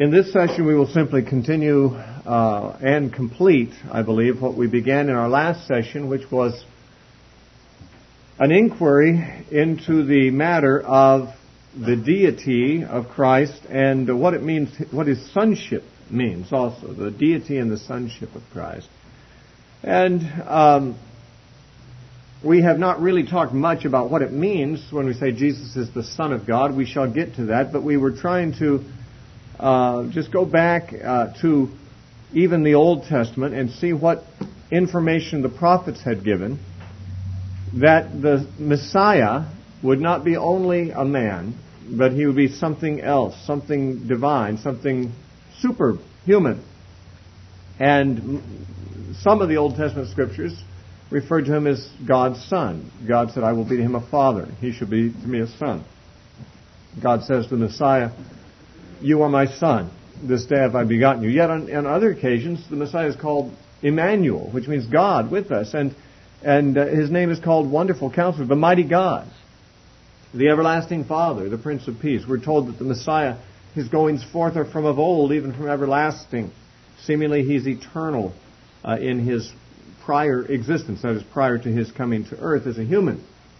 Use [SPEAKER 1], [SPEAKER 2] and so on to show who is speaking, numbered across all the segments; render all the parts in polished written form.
[SPEAKER 1] In this session, we will simply continue and complete, I believe, what we began in our last session, which was an inquiry into the matter of the deity of Christ and what it means, what His sonship means also, the deity and the sonship of Christ. And we have not really talked much about what it means when we say Jesus is the Son of God. We shall get to that, but we were trying to just go back to even the Old Testament and see what information the prophets had given, that the Messiah would not be only a man, but He would be something else, something divine, something superhuman. And some of the Old Testament scriptures referred to Him as God's Son. God said, I will be to Him a father. He shall be to me a son. God says to the Messiah, you are my son. This day have I begotten you. Yet on other occasions, the Messiah is called Emmanuel, which means God with us. And His name is called Wonderful Counselor, the Mighty God, the Everlasting Father, the Prince of Peace. We're told that the Messiah, His goings forth are from of old, even from everlasting. Seemingly He's eternal in His prior existence, that is, prior to His coming to earth as a human.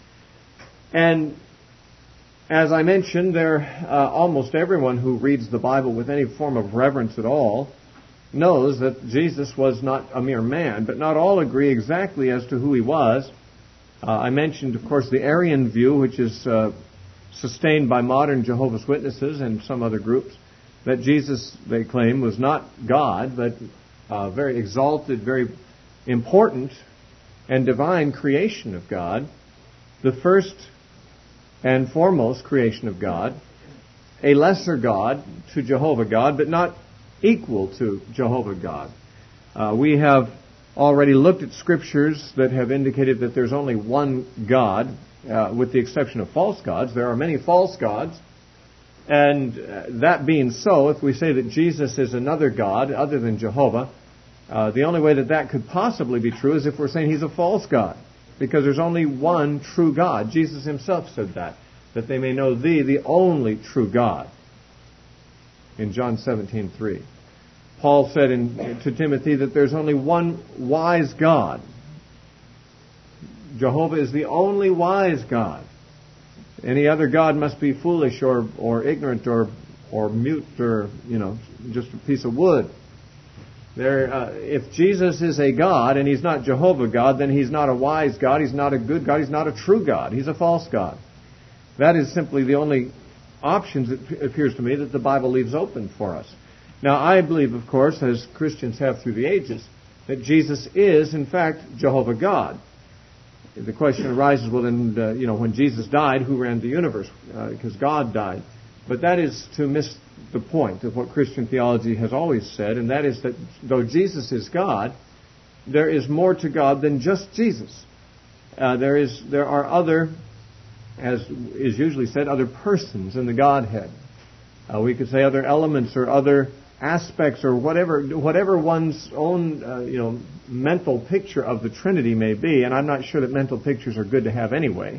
[SPEAKER 1] And as I mentioned, almost everyone who reads the Bible with any form of reverence at all knows that Jesus was not a mere man, but not all agree exactly as to who He was. I mentioned, of course, the Arian view, which is sustained by modern Jehovah's Witnesses and some other groups, that Jesus, they claim, was not God, but very exalted, very important and divine creation of God, the first and foremost creation of God, a lesser God to Jehovah God, but not equal to Jehovah God. We have already looked at scriptures that have indicated that there's only one God, with the exception of false gods. There are many false gods. And that being so, if we say that Jesus is another God other than Jehovah, the only way that could possibly be true is if we're saying He's a false God. Because there's only one true God. Jesus Himself said that they may know Thee, the only true God, in John 17:3. Paul said to Timothy that there's only one wise God. Jehovah is the only wise God. Any other God must be foolish or ignorant or mute or, just a piece of wood. If Jesus is a God and He's not Jehovah God, then He's not a wise God, He's not a good God, He's not a true God, He's a false God. That is simply the only options, it appears to me, that the Bible leaves open for us. Now, I believe, of course, as Christians have through the ages, that Jesus is, in fact, Jehovah God. The question arises, well, then, when Jesus died, who ran the universe? Because God died. But that is to miss the point of what Christian theology has always said, and that is that though Jesus is God, there is more to God than just Jesus. There are other, as is usually said, other persons in the Godhead. We could say other elements or other aspects or whatever one's own mental picture of the Trinity may be. And I'm not sure that mental pictures are good to have anyway.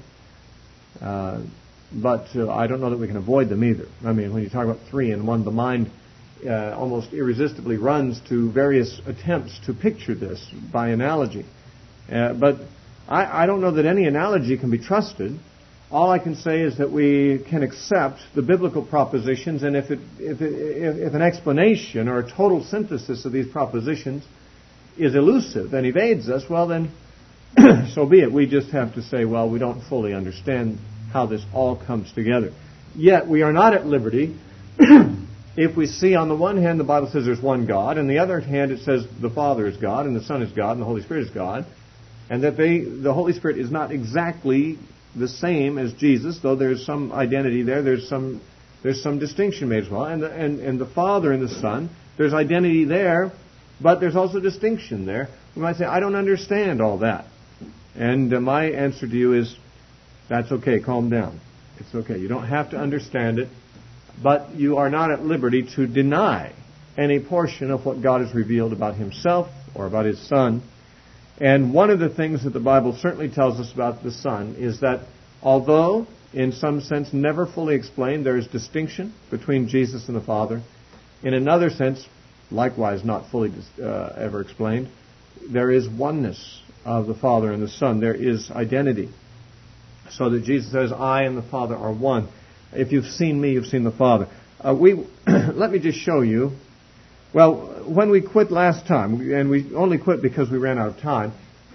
[SPEAKER 1] But I don't know that we can avoid them either. I mean, when you talk about three in one, the mind almost irresistibly runs to various attempts to picture this by analogy. But I don't know that any analogy can be trusted. All I can say is that we can accept the biblical propositions, and if an explanation or a total synthesis of these propositions is elusive and evades us, well then, so be it. We just have to say, well, we don't fully understand how this all comes together. Yet we are not at liberty if we see on the one hand the Bible says there's one God, and the other hand it says the Father is God, and the Son is God, and the Holy Spirit is God, and that the Holy Spirit is not exactly the same as Jesus, though there's some identity there, there's some distinction made as well, and the Father and the Son, there's identity there, but there's also distinction there. We might say, I don't understand all that. And my answer to you is, that's okay, calm down. It's okay. You don't have to understand it, but you are not at liberty to deny any portion of what God has revealed about Himself or about His Son. And one of the things that the Bible certainly tells us about the Son is that although, in some sense, never fully explained, there is distinction between Jesus and the Father, In another sense, likewise not fully ever explained, there is oneness of the Father and the Son. There is identity. So that Jesus says, I and the Father are one. If you've seen me, you've seen the Father. Let me just show you. Well, when we quit last time, and we only quit because we ran out of time,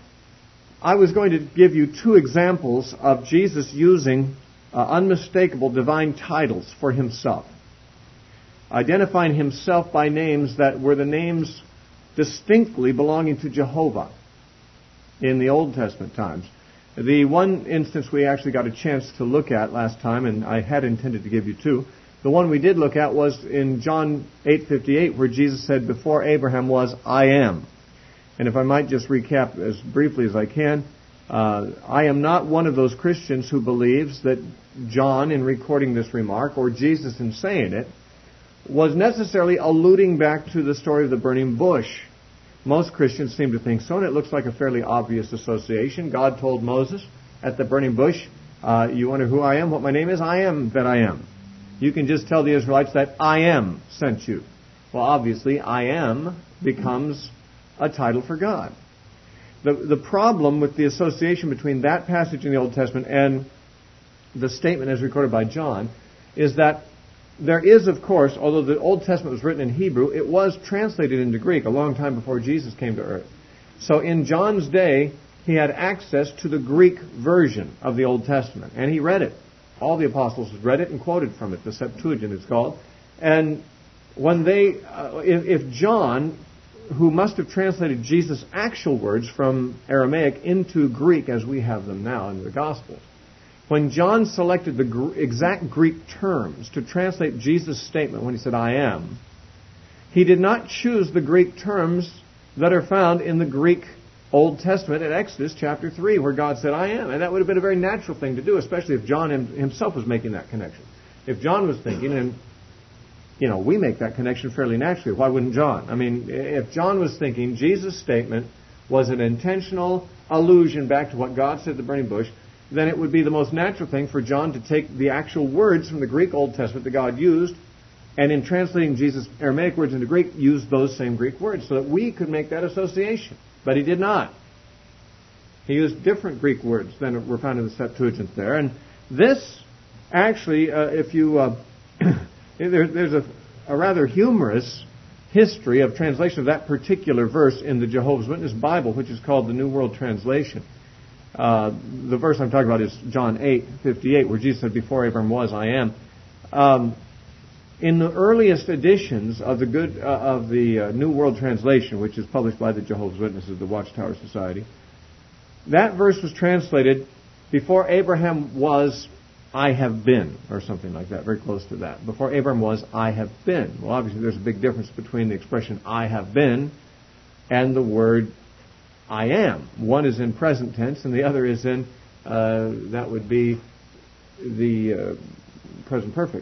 [SPEAKER 1] I was going to give you two examples of Jesus using unmistakable divine titles for himself, identifying himself by names that were the names distinctly belonging to Jehovah in the Old Testament times. The one instance we actually got a chance to look at last time, and I had intended to give you two, the one we did look at was in John 8:58, where Jesus said, before Abraham was, I am. And if I might just recap as briefly as I can, I am not one of those Christians who believes that John, in recording this remark, or Jesus in saying it, was necessarily alluding back to the story of the burning bush. Most Christians seem to think so, and it looks like a fairly obvious association. God told Moses at the burning bush, you wonder who I am, what my name is? I am that I am. You can just tell the Israelites that I am sent you. Well, obviously, I am becomes a title for God. The problem with the association between that passage in the Old Testament and the statement as recorded by John is that there is, of course, although the Old Testament was written in Hebrew, it was translated into Greek a long time before Jesus came to earth. So in John's day, he had access to the Greek version of the Old Testament, and he read it. All the apostles read it and quoted from it. The Septuagint it's called. And when if John, who must have translated Jesus' actual words from Aramaic into Greek as we have them now in the Gospels, when John selected the exact Greek terms to translate Jesus' statement when he said, I am, he did not choose the Greek terms that are found in the Greek Old Testament in Exodus chapter 3, where God said, I am. And that would have been a very natural thing to do, especially if John himself was making that connection. If John was thinking, and we make that connection fairly naturally, why wouldn't John? I mean, if John was thinking Jesus' statement was an intentional allusion back to what God said at the burning bush, then it would be the most natural thing for John to take the actual words from the Greek Old Testament that God used, and in translating Jesus' Aramaic words into Greek, use those same Greek words so that we could make that association. But he did not. He used different Greek words than were found in the Septuagint there. And this, actually, there's a rather humorous history of translation of that particular verse in the Jehovah's Witness Bible, which is called the New World Translation. The verse I'm talking about is John 8:58, where Jesus said, before Abraham was, I am. In the earliest editions of the New World Translation, which is published by the Jehovah's Witnesses, the Watchtower Society, that verse was translated, before Abraham was, I have been, or something like that, very close to that. Before Abraham was, I have been. Well, obviously there's a big difference between the expression I have been and the word I am. One is in present tense and the other is in, that would be the present perfect.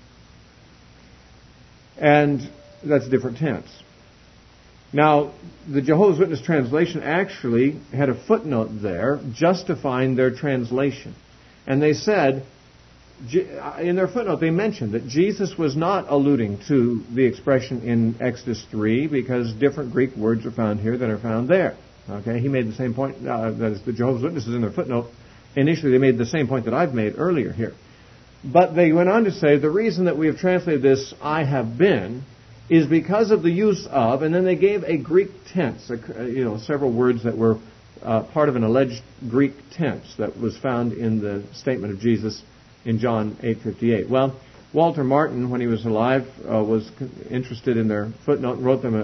[SPEAKER 1] And that's a different tense. Now, the Jehovah's Witness translation actually had a footnote there justifying their translation. And they said, in their footnote, they mentioned that Jesus was not alluding to the expression in Exodus 3 because different Greek words are found here than are found there. Okay, he made the same point, that is the Jehovah's Witnesses in their footnote. Initially, they made the same point that I've made earlier here. But they went on to say, the reason that we have translated this, I have been, is because of the use of, and then they gave a Greek tense, several words that were part of an alleged Greek tense that was found in the statement of Jesus in John 8:58. Well, Walter Martin, when he was alive, was interested in their footnote and wrote them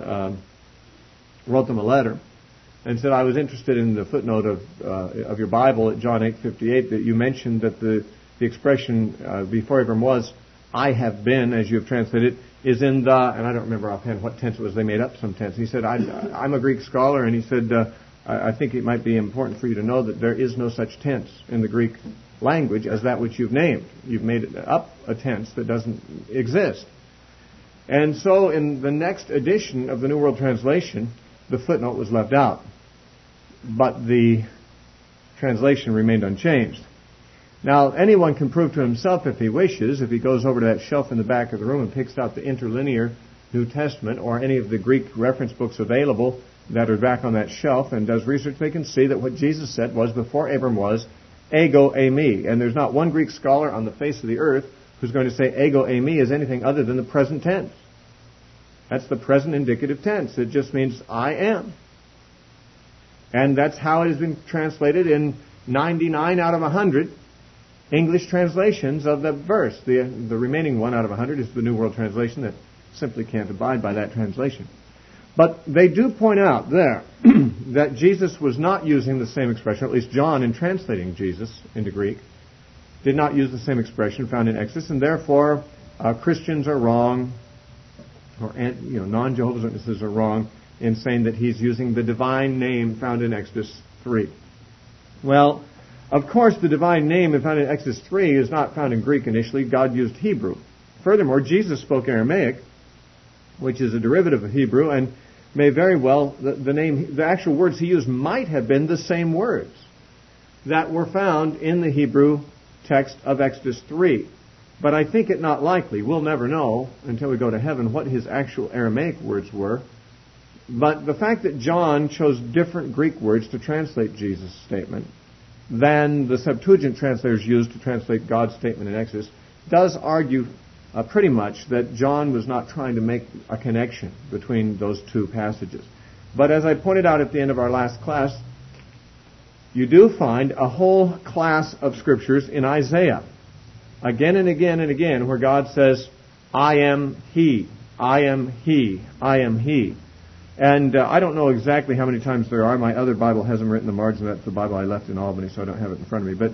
[SPEAKER 1] a letter and said, I was interested in the footnote of your Bible at John 8:58 that you mentioned that the expression before Abraham was, I have been, as you have translated, is in the, and I don't remember offhand what tense it was, they made up some tense. He said, I'm a Greek scholar, and he said, I think it might be important for you to know that there is no such tense in the Greek language as that which you've named. You've made up a tense that doesn't exist. And so in the next edition of the New World Translation, the footnote was left out. But the translation remained unchanged. Now, anyone can prove to himself if he wishes, if he goes over to that shelf in the back of the room and picks out the interlinear New Testament or any of the Greek reference books available that are back on that shelf and does research, they can see that what Jesus said was, before Abram was, ego eimi. And there's not one Greek scholar on the face of the earth who's going to say ego eimi is anything other than the present tense. That's the present indicative tense. It just means I am. And that's how it has been translated in 99 out of 100 English translations of the verse. The remaining 1 out of 100 is the New World Translation that simply can't abide by that translation. But they do point out there that Jesus was not using the same expression, at least John, in translating Jesus into Greek, did not use the same expression found in Exodus, and therefore Christians are wrong, or non-Jehovah's Witnesses are wrong in saying that he's using the divine name found in Exodus 3. Well, of course, the divine name found in Exodus 3 is not found in Greek initially. God used Hebrew. Furthermore, Jesus spoke Aramaic, which is a derivative of Hebrew, and may very well, the actual words he used might have been the same words that were found in the Hebrew text of Exodus 3. But I think it not likely. We'll never know until we go to heaven what his actual Aramaic words were. But the fact that John chose different Greek words to translate Jesus' statement than the Septuagint translators used to translate God's statement in Exodus does argue pretty much that John was not trying to make a connection between those two passages. But as I pointed out at the end of our last class, you do find a whole class of scriptures in Isaiah, again and again and again, where God says, I am He, I am He, I am He. And I don't know exactly how many times there are. My other Bible has them written in the margin. That's the Bible I left in Albany, so I don't have it in front of me. But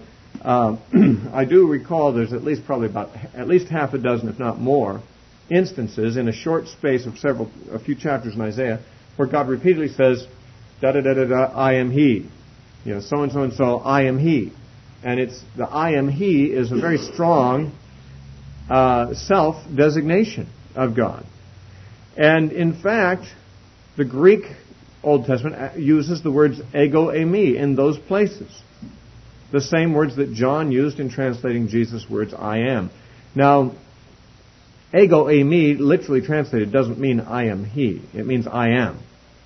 [SPEAKER 1] I do recall there's at least half a dozen, if not more, instances in a short space of a few chapters in Isaiah where God repeatedly says, da-da-da-da-da, I am He. So-and-so and so, I am He. And it's the I am He is a very strong self-designation of God. And in fact, the Greek Old Testament uses the words ego eimi in those places. The same words that John used in translating Jesus' words, I am. Now, ego eimi, literally translated, doesn't mean I am He. It means I am.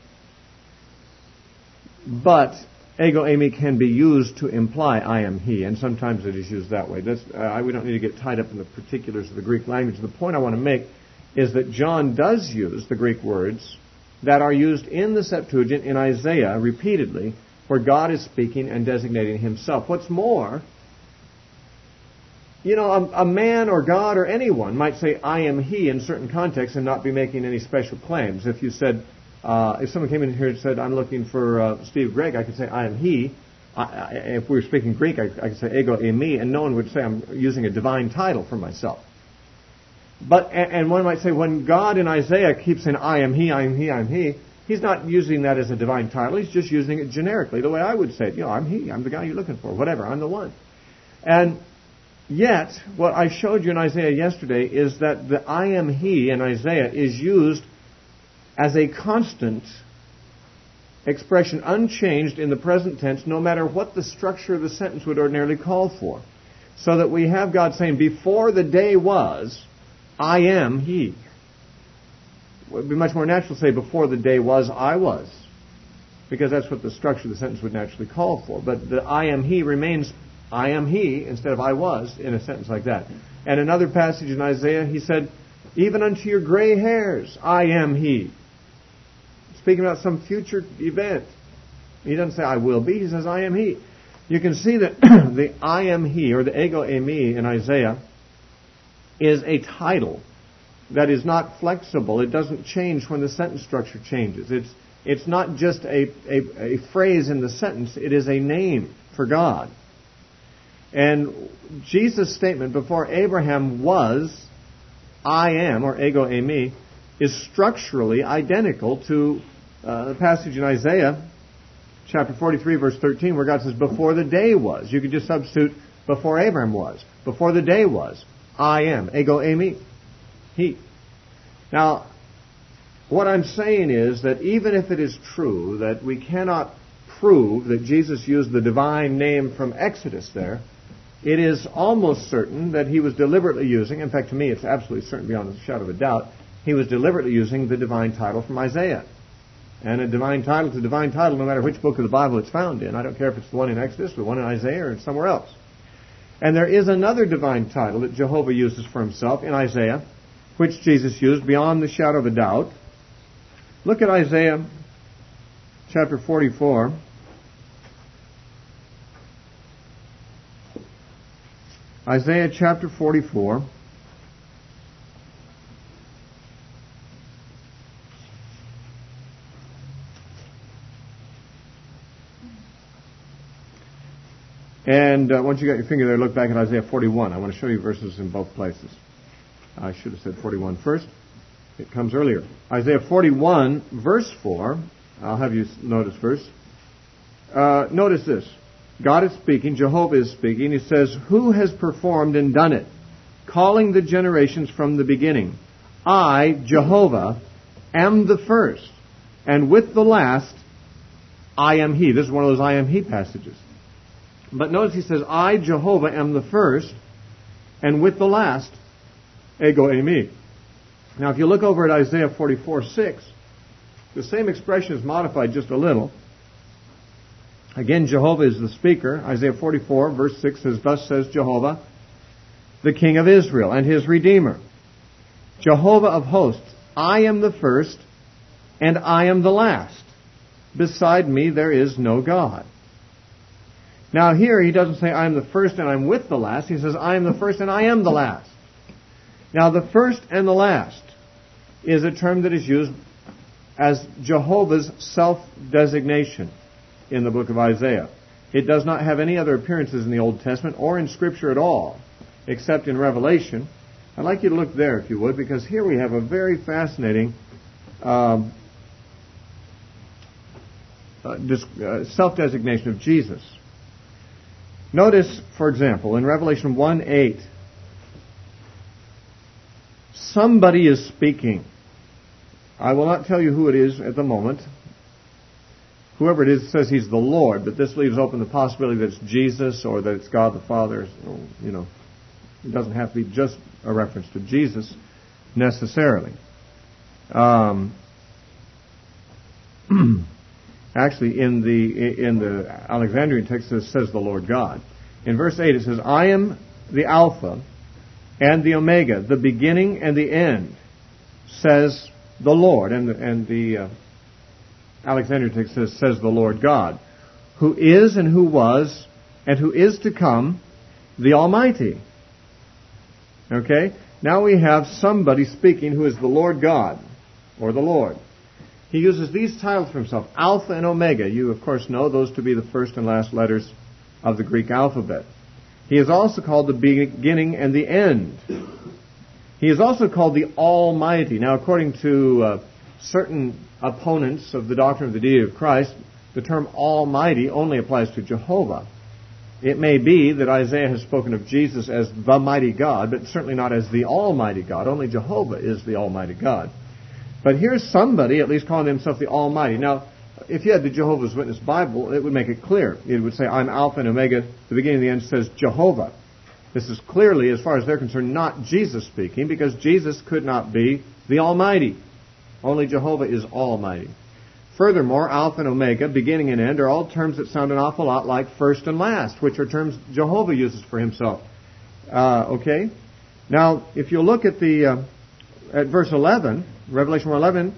[SPEAKER 1] But ego eimi can be used to imply I am He, and sometimes it is used that way. We don't need to get tied up in the particulars of the Greek language. The point I want to make is that John does use the Greek words that are used in the Septuagint in Isaiah repeatedly, where God is speaking and designating Himself. What's more, a man or God or anyone might say, I am He in certain contexts and not be making any special claims. If you said, if someone came in here and said, I'm looking for Steve Gregg, I could say, I am He. If we were speaking Greek, I could say, ego eimi, and no one would say I'm using a divine title for myself. And one might say, when God in Isaiah keeps saying, I am He, I am He, I am He, He's not using that as a divine title. He's just using it generically, the way I would say it. I'm He. I'm the guy you're looking for. Whatever. I'm the one. And yet, what I showed you in Isaiah yesterday is that the I am He in Isaiah is used as a constant expression, unchanged in the present tense, no matter what the structure of the sentence would ordinarily call for. So that we have God saying, before the day was, I am He. It would be much more natural to say, before the day was, I was. Because that's what the structure of the sentence would naturally call for. But the I am He remains I am He instead of I was in a sentence like that. And another passage in Isaiah, He said, even unto your gray hairs, I am He. Speaking about some future event. He doesn't say I will be, He says I am He. You can see that the I am He, or the ego eimi in Isaiah, is a title that is not flexible. It doesn't change when the sentence structure changes. It's not just a phrase in the sentence. It is a name for God. And Jesus' statement, before Abraham was, I am, or ego eimi, is structurally identical to the passage in Isaiah, chapter 43, verse 13, where God says, before the day was. You could just substitute before Abraham was. Before the day was, I am, ego eimi, He. Now, what I'm saying is that even if it is true that we cannot prove that Jesus used the divine name from Exodus there, it is almost certain that He was deliberately using, in fact to me it's absolutely certain beyond a shadow of a doubt, he was deliberately using the divine title from Isaiah. And a divine title to divine title, no matter which book of the Bible it's found in. I don't care if it's the one in Exodus, the one in Isaiah, or somewhere else. And there is another divine title that Jehovah uses for himself in Isaiah, which Jesus used beyond the shadow of a doubt. Look at Isaiah chapter 44. Isaiah chapter 44. And once you got your finger there, look back at Isaiah 41. I want to show you verses in both places. I should have said 41 first. It comes earlier. Isaiah 41, verse 4. I'll have you notice first. Notice this. God is speaking. Jehovah is speaking. He says, "Who has performed and done it, calling the generations from the beginning? I, Jehovah, am the first, and with the last, I am He." This is one of those I am He passages. But notice he says, "I, Jehovah, am the first, and with the last, ego eimi." Now, if you look over at Isaiah 44:6, the same expression is modified just a little. Again, Jehovah is the speaker. Isaiah 44, verse 6 says, "Thus says Jehovah, the King of Israel and His Redeemer, Jehovah of hosts, I am the first, and I am the last. Beside me there is no God." Now here he doesn't say I am the first and I'm with the last. He says I am the first and I am the last. Now the first and the last is a term that is used as Jehovah's self-designation in the book of Isaiah. It does not have any other appearances in the Old Testament or in Scripture at all, except in Revelation. I'd like you to look there, if you would, because here we have a very fascinating self-designation of Jesus. Notice, for example, in Revelation 1:8, somebody is speaking. I will not tell you who it is at the moment. Whoever it is says he's the Lord, but this leaves open the possibility that it's Jesus or that it's God the Father. You know, it doesn't have to be just a reference to Jesus necessarily. Actually, in the Alexandrian text, it says the Lord God. In verse 8, it says, "I am the Alpha and the Omega, the beginning and the end, says the Lord." And the Alexandrian text says the Lord God, "who is and who was and who is to come, the Almighty." Okay? Now we have somebody speaking who is the Lord God, or the Lord. He uses these titles for himself, Alpha and Omega. You, of course, know those to be the first and last letters of the Greek alphabet. He is also called the beginning and the end. He is also called the Almighty. Now, according to certain opponents of the doctrine of the deity of Christ, the term Almighty only applies to Jehovah. It may be that Isaiah has spoken of Jesus as the mighty God, but certainly not as the Almighty God. Only Jehovah is the Almighty God. But here's somebody at least calling himself the Almighty. Now, if you had the Jehovah's Witness Bible, it would make it clear. It would say, "I'm Alpha and Omega." The beginning and the end says Jehovah. This is clearly, as far as they're concerned, not Jesus speaking, because Jesus could not be the Almighty. Only Jehovah is Almighty. Furthermore, Alpha and Omega, beginning and end, are all terms that sound an awful lot like first and last, which are terms Jehovah uses for himself. Okay? Now, if you look at at verse 11, Revelation 1:11,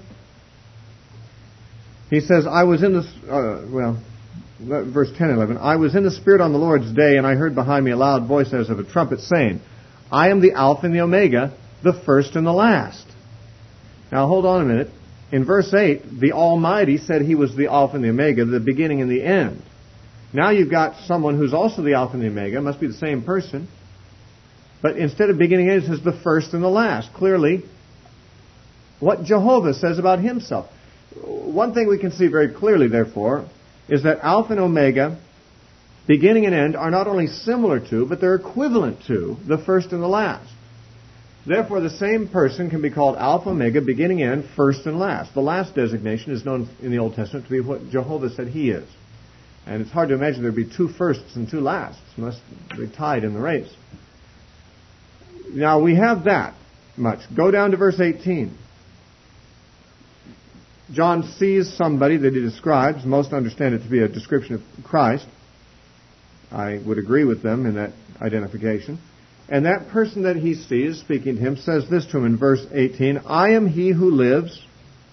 [SPEAKER 1] he says, "I was in the verse 10 and 11, "I was in the Spirit on the Lord's day, and I heard behind me a loud voice as of a trumpet saying, I am the Alpha and the Omega, the first and the last." Now hold on a minute. In verse 8, the Almighty said He was the Alpha and the Omega, the beginning and the end. Now you've got someone who's also the Alpha and the Omega, must be the same person, but instead of beginning and end, it says the first and the last. Clearly, what Jehovah says about Himself. One thing we can see very clearly, therefore, is that Alpha and Omega, beginning and end, are not only similar to, but they're equivalent to the first and the last. Therefore, the same person can be called Alpha, Omega, beginning, end, first, and last. The last designation is known in the Old Testament to be what Jehovah said He is. And it's hard to imagine there'd be two firsts and two lasts, unless they tied in the race. Now, we have that much. Go down to verse 18. John sees somebody that he describes. Most understand it to be a description of Christ. I would agree with them in that identification. And that person that he sees, speaking to him, says this to him in verse 18, I am he who lives.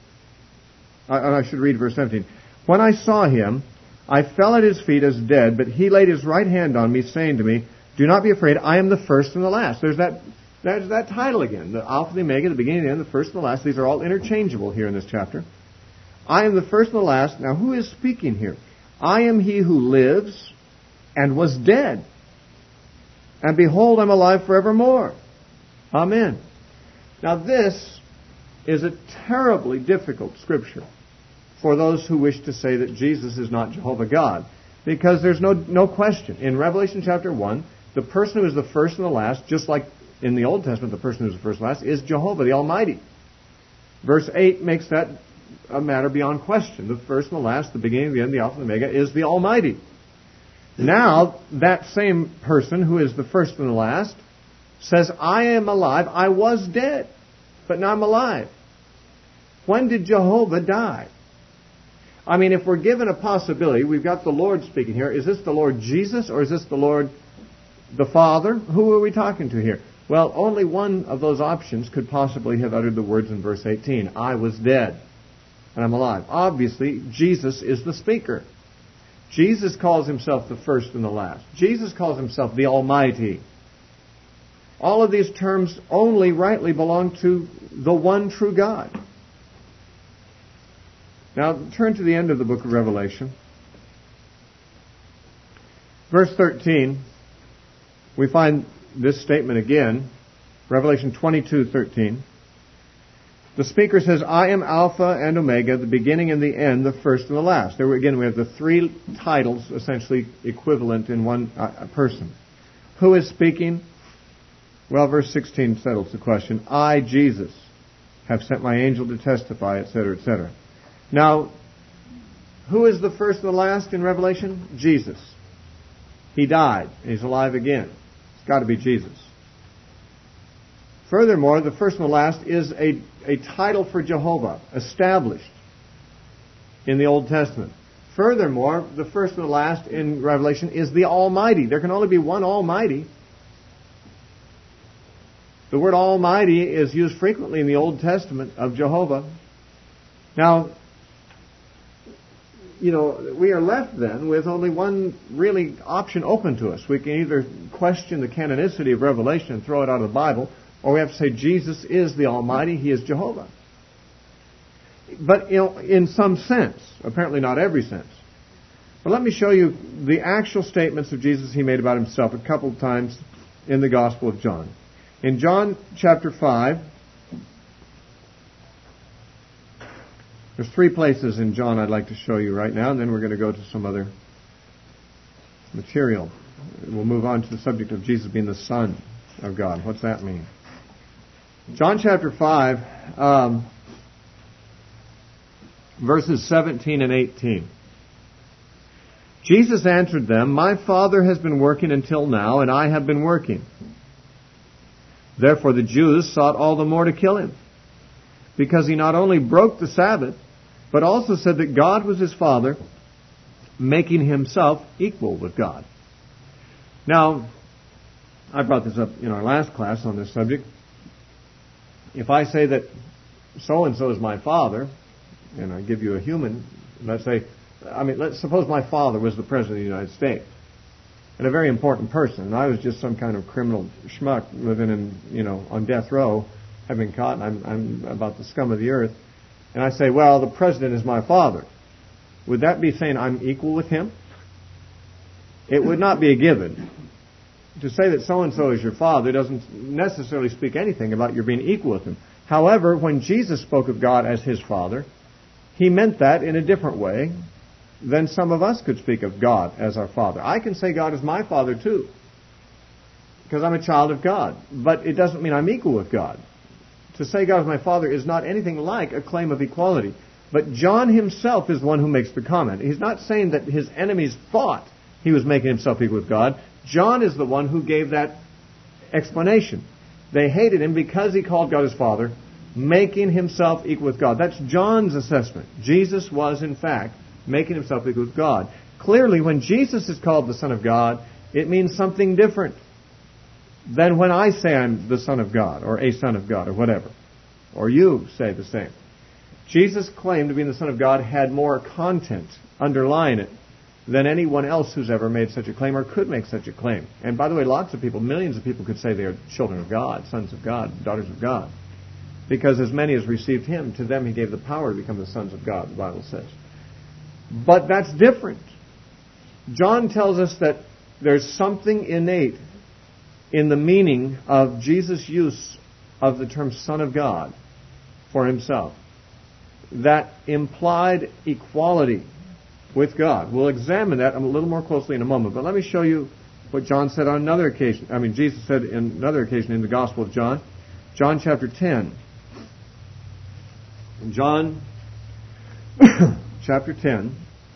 [SPEAKER 1] I should read verse 17. When I saw him, I fell at his feet as dead, but he laid his right hand on me, saying to me, do not be afraid, I am the first and the last. There's that title again, the Alpha, the Omega, the beginning and the end, the first and the last. These are all interchangeable here in this chapter. I am the first and the last. Now, who is speaking here? I am he who lives and was dead. And behold, I'm alive forevermore. Amen. Now, this is a terribly difficult scripture for those who wish to say that Jesus is not Jehovah God. Because there's no question. In Revelation chapter 1, the person who is the first and the last, just like in the Old Testament, the person who is the first and last, is Jehovah, the Almighty. Verse 8 makes that a matter beyond question. The first and the last, the beginning, the end, the Alpha and the Omega, is the Almighty. Now, that same person who is the first and the last says, I am alive. I was dead, but now I'm alive. When did Jehovah die? I mean, if we're given a possibility, we've got the Lord speaking here. Is this the Lord Jesus or is this the Lord the Father? Who are we talking to here? Well, only one of those options could possibly have uttered the words in verse 18. I was dead, and I'm alive. Obviously, Jesus is the speaker. Jesus calls himself the first and the last. Jesus calls himself the Almighty. All of these terms only rightly belong to the one true God. Now, turn to the end of the book of Revelation. Verse 13, we find this statement again, Revelation 22:13. The speaker says, I am Alpha and Omega, the beginning and the end, the first and the last. There again, we have the three titles essentially equivalent in one person. Who is speaking? Well, verse 16 settles the question. I, Jesus, have sent my angel to testify, etc., etc. Now, who is the first and the last in Revelation? Jesus. He died. He's alive again. It's got to be Jesus. Furthermore, the first and the last is a title for Jehovah, established in the Old Testament. Furthermore, the first and the last in Revelation is the Almighty. There can only be one Almighty. The word Almighty is used frequently in the Old Testament of Jehovah. Now, we are left then with only one really option open to us. We can either question the canonicity of Revelation and throw it out of the Bible, or we have to say Jesus is the Almighty, He is Jehovah. But, in some sense, apparently not every sense. But let me show you the actual statements of Jesus He made about Himself a couple of times in the Gospel of John. In John chapter 5, there's 3 places in John I'd like to show you right now, and then we're going to go to some other material. We'll move on to the subject of Jesus being the Son of God. What's that mean? John chapter 5, verses 17 and 18. Jesus answered them, my Father has been working until now, and I have been working. Therefore the Jews sought all the more to kill him, because he not only broke the Sabbath, but also said that God was his Father, making himself equal with God. Now, I brought this up in our last class on this subject. If I say that so-and-so is my father, and I give you a human, let's suppose my father was the President of the United States, and a very important person, and I was just some kind of criminal schmuck living in, on death row, have been caught, and I'm about the scum of the earth, and I say, well, the President is my father. Would that be saying I'm equal with him? It would not be a given. To say that so-and-so is your father doesn't necessarily speak anything about your being equal with him. However, when Jesus spoke of God as his Father, he meant that in a different way than some of us could speak of God as our Father. I can say God is my Father too, because I'm a child of God. But it doesn't mean I'm equal with God. To say God is my Father is not anything like a claim of equality. But John himself is the one who makes the comment. He's not saying that his enemies thought he was making himself equal with God. John is the one who gave that explanation. They hated him because he called God his Father, making himself equal with God. That's John's assessment. Jesus was, in fact, making himself equal with God. Clearly, when Jesus is called the Son of God, it means something different than when I say I'm the Son of God, or a Son of God, or whatever. Or you say the same. Jesus' claim to being the Son of God had more content underlying it than anyone else who's ever made such a claim or could make such a claim. And by the way, lots of people, millions of people could say they are children of God, sons of God, daughters of God. Because as many as received him, to them he gave the power to become the sons of God, the Bible says. But that's different. John tells us that there's something innate in the meaning of Jesus' use of the term Son of God for himself that implied equality with God. We'll examine that a little more closely in a moment, but let me show you what John said on another occasion. Jesus said on another occasion in the Gospel of John, John chapter 10. In John chapter 10,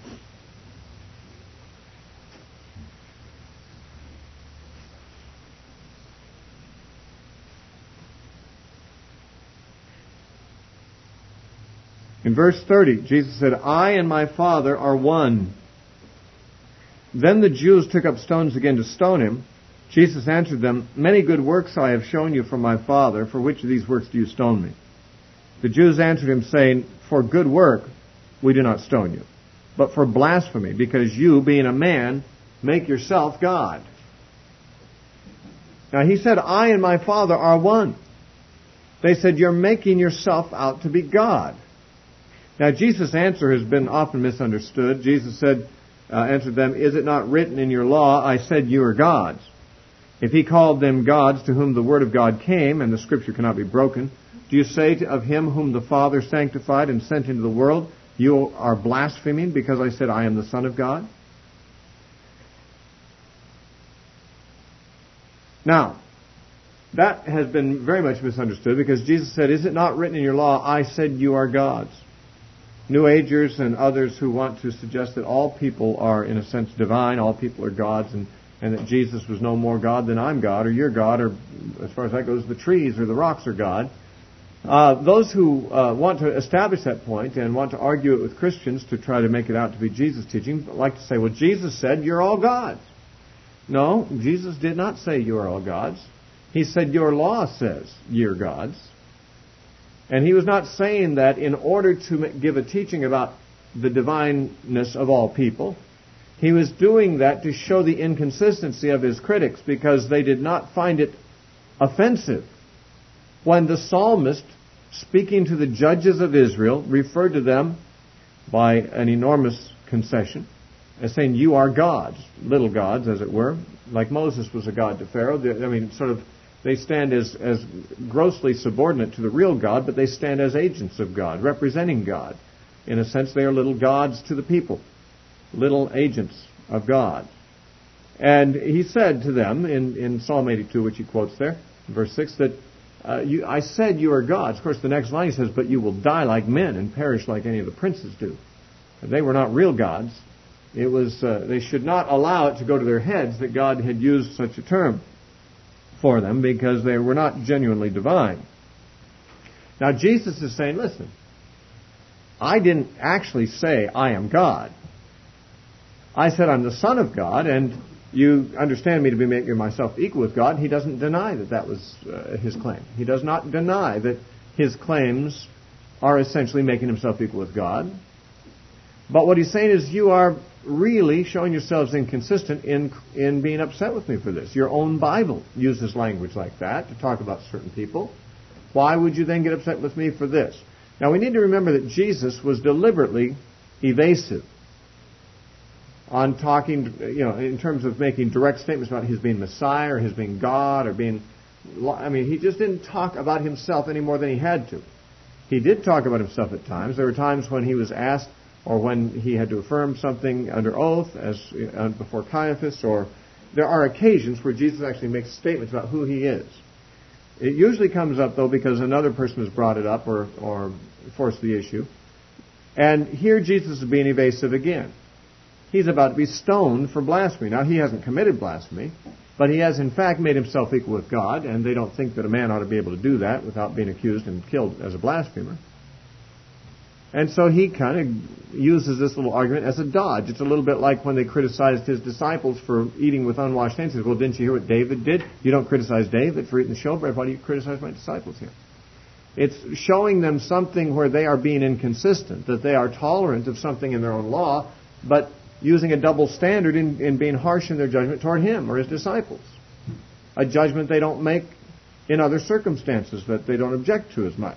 [SPEAKER 1] in verse 30, Jesus said, I and my Father are one. Then the Jews took up stones again to stone him. Jesus answered them, many good works I have shown you from my Father. For which of these works do you stone me? The Jews answered him, saying, for good work we do not stone you, but for blasphemy, because you, being a man, make yourself God. Now he said, I and my Father are one. They said, you're making yourself out to be God. Now, Jesus' answer has been often misunderstood. Jesus said, answered them, is it not written in your law, I said you are gods? If he called them gods to whom the word of God came, and the scripture cannot be broken, do you say of him whom the Father sanctified and sent into the world, you are blaspheming because I said I am the Son of God? Now, that has been very much misunderstood because Jesus said, is it not written in your law, I said you are gods? New Agers and others who want to suggest that all people are, in a sense, divine, all people are gods, and that Jesus was no more God than I'm God, or you're God, or as far as that goes, the trees or the rocks are God. Those who want to establish that point and want to argue it with Christians to try to make it out to be Jesus' teaching like to say, well, Jesus said you're all gods. No, Jesus did not say you are all gods. He said your law says you're gods. And he was not saying that in order to give a teaching about the divineness of all people. He was doing that to show the inconsistency of his critics because they did not find it offensive when the psalmist, speaking to the judges of Israel, referred to them by an enormous concession as saying, you are gods, little gods, as it were, like Moses was a god to Pharaoh. They stand as grossly subordinate to the real God, but they stand as agents of God, representing God. In a sense, they are little gods to the people, little agents of God. And he said to them in Psalm 82, which he quotes there, verse 6, that I said you are gods. Of course, the next line he says, but you will die like men and perish like any of the princes do. They were not real gods. It was they should not allow it to go to their heads that God had used such a term for them because they were not genuinely divine. Now Jesus is saying, listen, I didn't actually say I am God. I said I'm the Son of God, and you understand me to be making myself equal with God. He doesn't deny that was his claim. He does not deny that his claims are essentially making himself equal with God. But what he's saying is you are really showing yourselves inconsistent in being upset with me for this. Your own Bible uses language like that to talk about certain people. Why would you then get upset with me for this? Now we need to remember that Jesus was deliberately evasive on talking, in terms of making direct statements about his being Messiah or his being God or being... he just didn't talk about himself any more than he had to. He did talk about himself at times. There were times when he was asked or when he had to affirm something under oath as before Caiaphas, or there are occasions where Jesus actually makes statements about who he is. It usually comes up, though, because another person has brought it up or forced the issue. And here Jesus is being evasive again. He's about to be stoned for blasphemy. Now, he hasn't committed blasphemy, But he has, in fact, made himself equal with God, and they don't think that a man ought to be able to do that without being accused and killed as a blasphemer. And so he kind of uses this little argument as a dodge. It's a little bit like when they criticized his disciples for eating with unwashed hands. He says, well, didn't you hear what David did? You don't criticize David for eating the showbread. Why do you criticize my disciples here? It's showing them something where they are being inconsistent, that they are tolerant of something in their own law, but using a double standard in being harsh in their judgment toward him or his disciples. A judgment they don't make in other circumstances that they don't object to as much.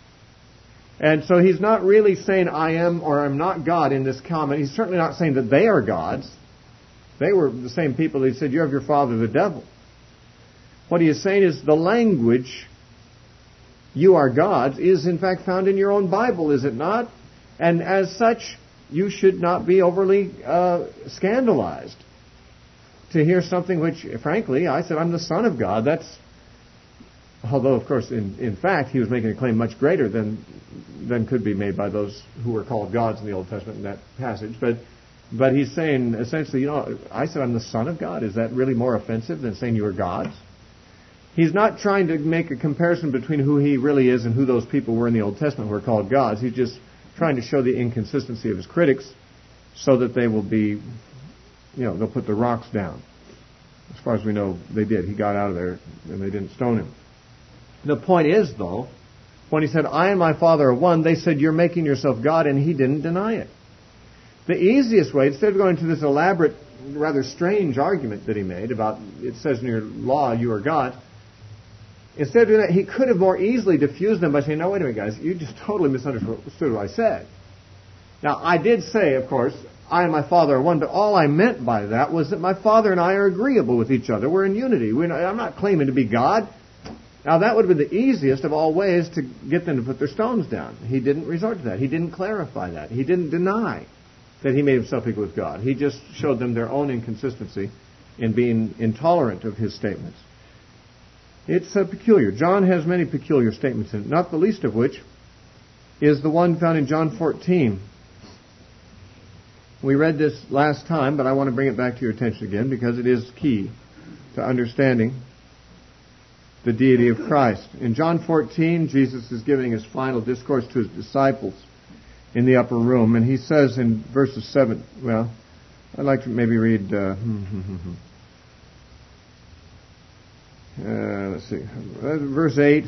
[SPEAKER 1] And so he's not really saying I am or I'm not God in this comment. He's certainly not saying that they are gods. They were the same people that he said, you have your father the devil. What he is saying is the language, you are gods, is in fact found in your own Bible, is it not? And as such, you should not be overly scandalized to hear something which, frankly, I said, I'm the Son of God. That's, although, of course, in fact, he was making a claim much greater than could be made by those who were called gods in the Old Testament in that passage. But he's saying, essentially, I said I'm the Son of God. Is that really more offensive than saying you are gods? He's not trying to make a comparison between who he really is and who those people were in the Old Testament who were called gods. He's just trying to show the inconsistency of his critics so that they will be, they'll put the rocks down. As far as we know, they did. He got out of there and they didn't stone him. The point is, though, when he said, I and my Father are one, they said, you're making yourself God, and he didn't deny it. The easiest way, instead of going to this elaborate, rather strange argument that he made about, it says in your law, you are God, instead of doing that, he could have more easily diffused them by saying, no, wait a minute, guys, you just totally misunderstood what I said. Now, I did say, of course, I and my Father are one, but all I meant by that was that my Father and I are agreeable with each other. We're in unity. I'm not claiming to be God. Now, that would have been the easiest of all ways to get them to put their stones down. He didn't resort to that. He didn't clarify that. He didn't deny that he made himself equal with God. He just showed them their own inconsistency in being intolerant of his statements. It's peculiar. John has many peculiar statements in it, not the least of which is the one found in John 14. We read this last time, but I want to bring it back to your attention again because it is key to understanding the deity of Christ. In John 14, Jesus is giving his final discourse to his disciples in the upper room, and he says in verses 7, well, I'd like to maybe read, let's see, verse 8.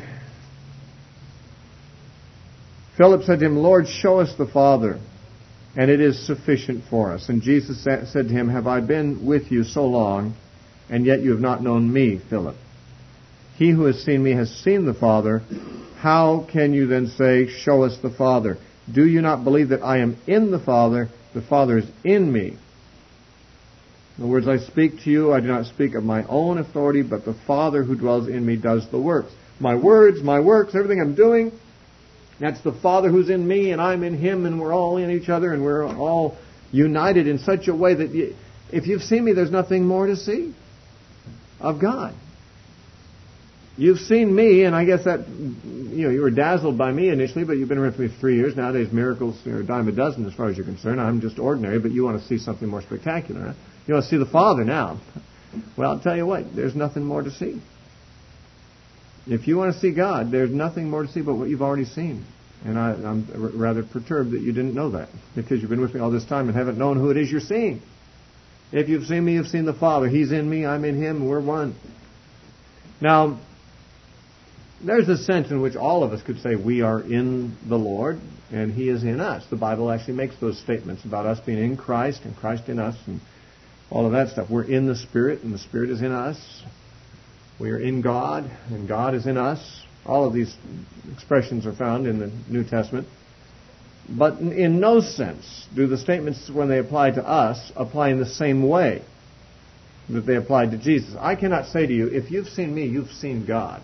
[SPEAKER 1] Philip said to him, Lord, show us the Father, and it is sufficient for us. And Jesus said to him, have I been with you so long, and yet you have not known me, Philip? He who has seen me has seen the Father. How can you then say, show us the Father? Do you not believe that I am in the Father is in me? In the words I speak to you, I do not speak of my own authority, but the Father who dwells in me does the works. My words, my works, everything I'm doing, that's the Father who's in me, and I'm in him, and we're all in each other, and we're all united in such a way that if you've seen me, there's nothing more to see of God. You've seen me, and I guess that, you were dazzled by me initially, but you've been with me for 3 years. Nowadays, miracles are a dime a dozen as far as you're concerned. I'm just ordinary, but you want to see something more spectacular. Huh? You want to see the Father now. Well, I'll tell you what, there's nothing more to see. If you want to see God, there's nothing more to see but what you've already seen. And I'm rather perturbed that you didn't know that, because you've been with me all this time and haven't known who it is you're seeing. If you've seen me, you've seen the Father. He's in me, I'm in him, we're one. Now, there's a sense in which all of us could say we are in the Lord and he is in us. The Bible actually makes those statements about us being in Christ and Christ in us and all of that stuff. We're in the Spirit and the Spirit is in us. We are in God and God is in us. All of these expressions are found in the New Testament. But in no sense do the statements, when they apply to us, apply in the same way that they applied to Jesus. I cannot say to you, if you've seen me, you've seen God.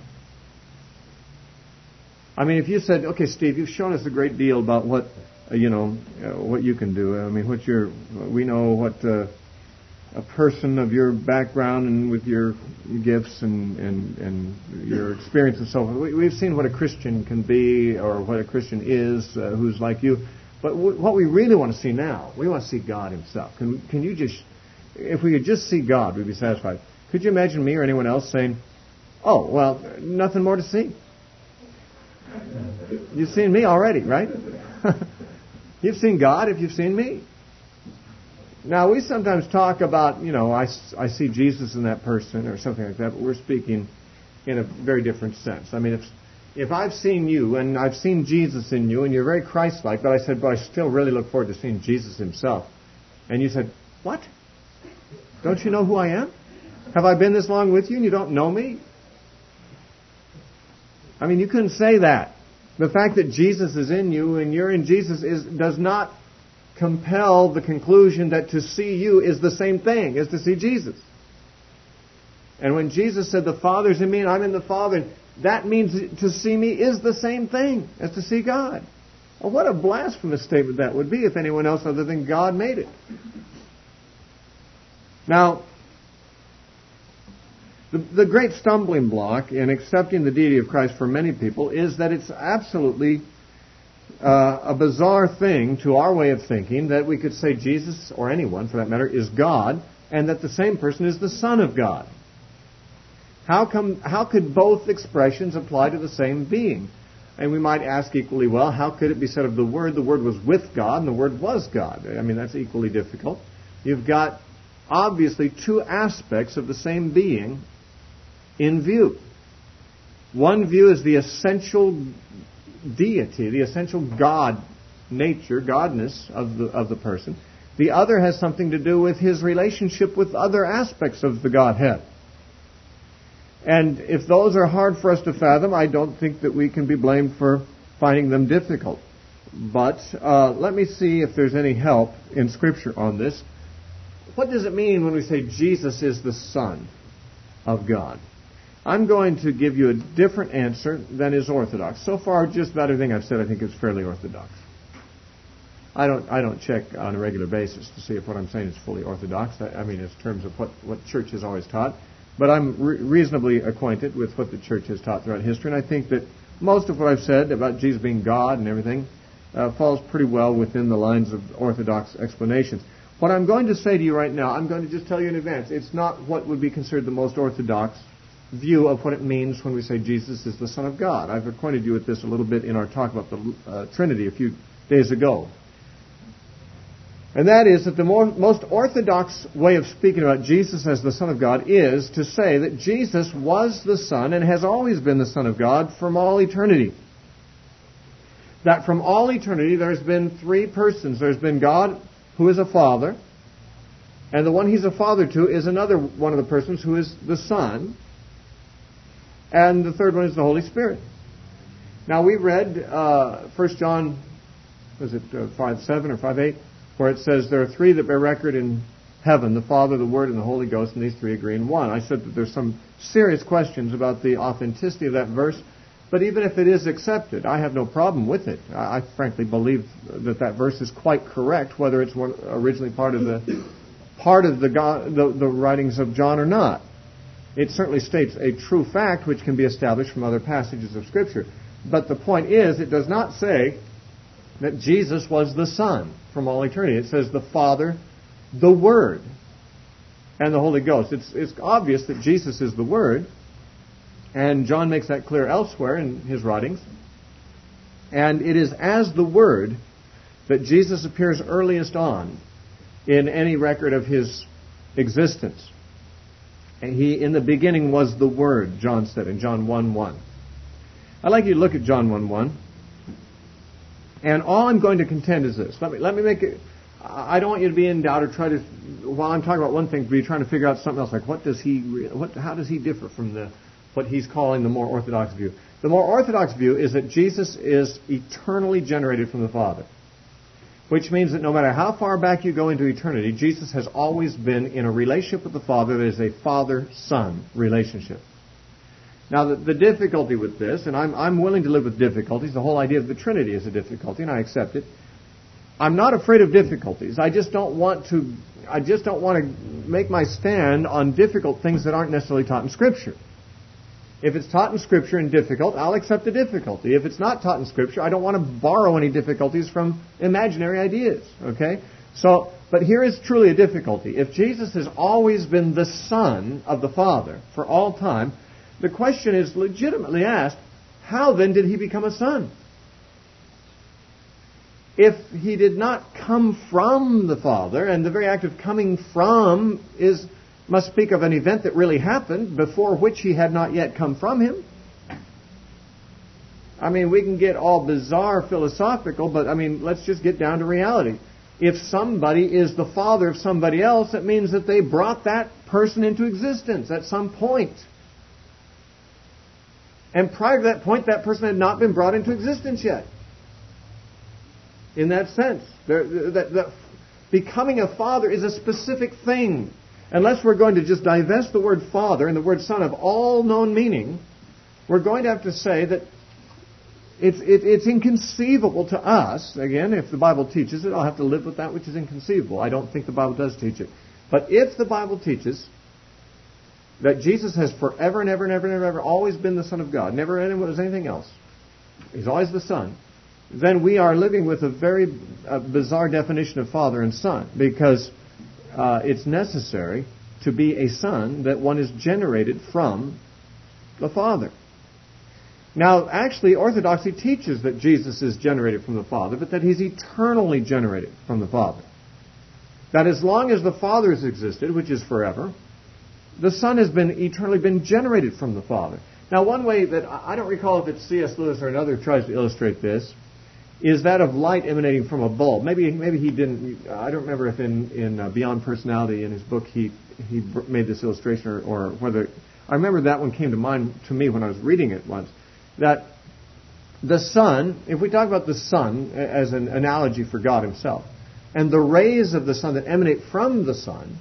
[SPEAKER 1] I mean, if you said, okay, Steve, you've shown us a great deal about what you can do. I mean, we know what a person of your background and with your gifts and your experience and so forth. We've seen what a Christian can be or what a Christian is who's like you. But what we really want to see now, we want to see God himself. Can you just, if we could just see God, we'd be satisfied. Could you imagine me or anyone else saying, oh, well, nothing more to see? You've seen me already, right? You've seen God if you've seen me. Now, we sometimes talk about, I see Jesus in that person or something like that, but we're speaking in a very different sense. I mean, if I've seen you and I've seen Jesus in you and you're very Christ-like, but I said, but I still really look forward to seeing Jesus himself. And you said, what? Don't you know who I am? Have I been this long with you and you don't know me? I mean, you couldn't say that. The fact that Jesus is in you and you're in Jesus does not compel the conclusion that to see you is the same thing as to see Jesus. And when Jesus said, the Father's in me and I'm in the Father, that means to see me is the same thing as to see God. Well, what a blasphemous statement that would be if anyone else other than God made it. Now, the great stumbling block in accepting the deity of Christ for many people is that it's absolutely a bizarre thing to our way of thinking that we could say Jesus, or anyone for that matter, is God, and that the same person is the Son of God. How could both expressions apply to the same being? And we might ask equally well, how could it be said of the Word? The Word was with God, and the Word was God. I mean, that's equally difficult. You've got, obviously, two aspects of the same being in view. One view is the essential deity, the essential God nature, godness of the person. The other has something to do with his relationship with other aspects of the Godhead. And if those are hard for us to fathom, I don't think that we can be blamed for finding them difficult. But let me see if there's any help in Scripture on this. What does it mean when we say Jesus is the Son of God? I'm going to give you a different answer than is orthodox. So far, just about everything I've said I think is fairly orthodox. I don't check on a regular basis to see if what I'm saying is fully orthodox. I mean, in terms of what Church has always taught. But I'm reasonably acquainted with what the Church has taught throughout history. And I think that most of what I've said about Jesus being God and everything falls pretty well within the lines of orthodox explanations. What I'm going to say to you right now, I'm going to just tell you in advance, it's not what would be considered the most orthodox view of what it means when we say Jesus is the Son of God. I've acquainted you with this a little bit in our talk about the Trinity a few days ago. And that is that the most orthodox way of speaking about Jesus as the Son of God is to say that Jesus was the Son and has always been the Son of God from all eternity. That from all eternity there's been three persons. There's been God who is a Father, and the one He's a Father to is another one of the persons who is the Son, and the third one is the Holy Spirit. Now we read 1 John, was it 5:7 or 5:8? Where it says there are three that bear record in heaven, the Father, the Word, and the Holy Ghost, and these three agree in one. I said that there's some serious questions about the authenticity of that verse, but even if it is accepted, I have no problem with it. I frankly believe that verse is quite correct, whether it's originally part of the writings of John or not. It certainly states a true fact which can be established from other passages of Scripture. But the point is, it does not say that Jesus was the Son from all eternity. It says the Father, the Word, and the Holy Ghost. It's obvious that Jesus is the Word, and John makes that clear elsewhere in his writings. And it is as the Word that Jesus appears earliest on in any record of his existence. And he, in the beginning, was the Word, John said in John 1:1. I'd like you to look at John 1:1. And all I'm going to contend is this. Let me make it. I don't want you to be in doubt or try to, while I'm talking about one thing, be trying to figure out something else. Like how does he differ from what he's calling the more orthodox view? The more orthodox view is that Jesus is eternally generated from the Father, which means that no matter how far back you go into eternity, Jesus has always been in a relationship with the Father that is a father-son relationship. Now, the difficulty with this, and I'm willing to live with difficulties. The whole idea of the Trinity is a difficulty, and I accept it. I'm not afraid of difficulties. I just don't want to make my stand on difficult things that aren't necessarily taught in Scripture. If it's taught in Scripture and difficult, I'll accept the difficulty. If it's not taught in Scripture, I don't want to borrow any difficulties from imaginary ideas. Okay? So But here is truly a difficulty. If Jesus has always been the Son of the Father for all time, the question is legitimately asked, how then did he become a son? If he did not come from the Father, and the very act of coming from must speak of an event that really happened before which he had not yet come from him. I mean, we can get all bizarre philosophical, but I mean, let's just get down to reality. If somebody is the father of somebody else, it means that they brought that person into existence at some point. And prior to that point, that person had not been brought into existence yet. In that sense, becoming a father is a specific thing. Unless we're going to just divest the word father and the word son of all known meaning, we're going to have to say that it's inconceivable to us. Again, if the Bible teaches it, I'll have to live with that which is inconceivable. I don't think the Bible does teach it. But if the Bible teaches that Jesus has forever and ever and ever and ever always been the Son of God, never was anything else, He's always the Son, then we are living with a very bizarre definition of Father and Son, because it's necessary to be a son that one is generated from the Father. Now, actually, Orthodoxy teaches that Jesus is generated from the Father, but that He's eternally generated from the Father. That as long as the Father has existed, which is forever, the Son has eternally been generated from the Father. Now, one way that, I don't recall if it's C.S. Lewis or another tries to illustrate this, is that of light emanating from a bulb. Maybe he didn't, I don't remember if in Beyond Personality, in his book, he made this illustration, or whether, I remember that one came to mind to me when I was reading it once, that the sun, if we talk about the sun as an analogy for God Himself, and the rays of the sun that emanate from the sun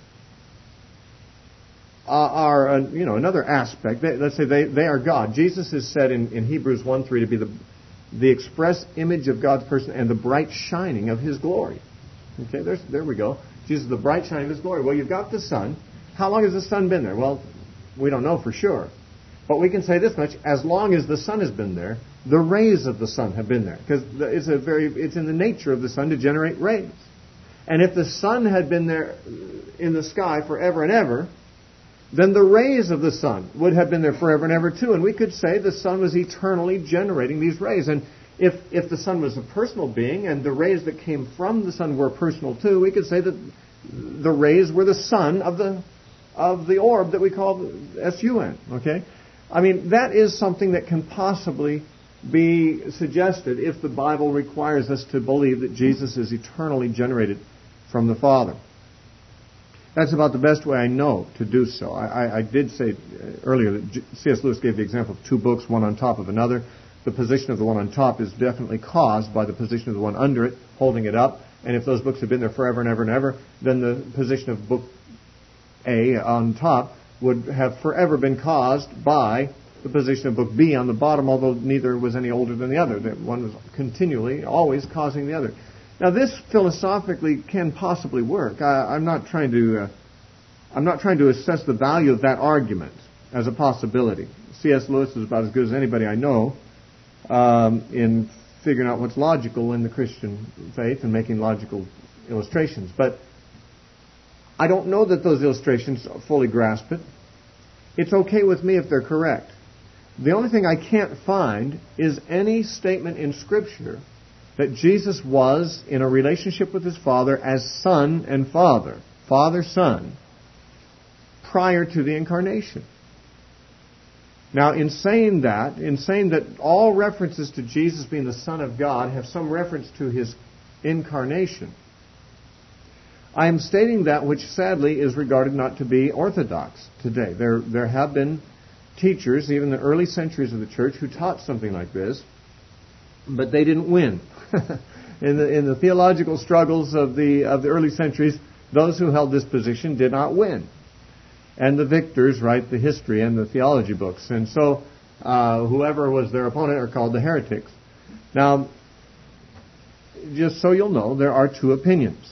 [SPEAKER 1] are another aspect. Let's say they are God. Jesus is said in Hebrews 1:3 to be the express image of God's person and the bright shining of His glory. Okay, there we go. Jesus is the bright shining of His glory. Well, you've got the sun. How long has the sun been there? Well, we don't know for sure. But we can say this much: as long as the sun has been there, the rays of the sun have been there, because it's in the nature of the sun to generate rays. And if the sun had been there in the sky forever and ever, then the rays of the sun would have been there forever and ever too. And we could say the sun was eternally generating these rays. And if the sun was a personal being and the rays that came from the sun were personal too, we could say that the rays were the sun of the orb that we call sun. Okay? I mean, that is something that can possibly be suggested if the Bible requires us to believe that Jesus is eternally generated from the Father. That's about the best way I know to do so. I did say earlier that C.S. Lewis gave the example of two books, one on top of another. The position of the one on top is definitely caused by the position of the one under it, holding it up. And if those books have been there forever and ever and ever, then the position of book A on top would have forever been caused by the position of book B on the bottom, although neither was any older than the other. One was continually, always causing the other. Now, this philosophically can possibly work. I'm not trying to assess the value of that argument as a possibility. C.S. Lewis is about as good as anybody I know in figuring out what's logical in the Christian faith and making logical illustrations. But I don't know that those illustrations fully grasp it. It's okay with me if they're correct. The only thing I can't find is any statement in Scripture that Jesus was in a relationship with His Father as Son and Father, Father-Son, prior to the Incarnation. Now, in saying that all references to Jesus being the Son of God have some reference to His Incarnation, I am stating that which sadly is regarded not to be orthodox today. There have been teachers, even in the early centuries of the church, who taught something like this, but they didn't win. In the theological struggles of the early centuries, those who held this position did not win. And the victors write the history and the theology books. And so whoever was their opponent are called the heretics. Now, just so you'll know, there are two opinions.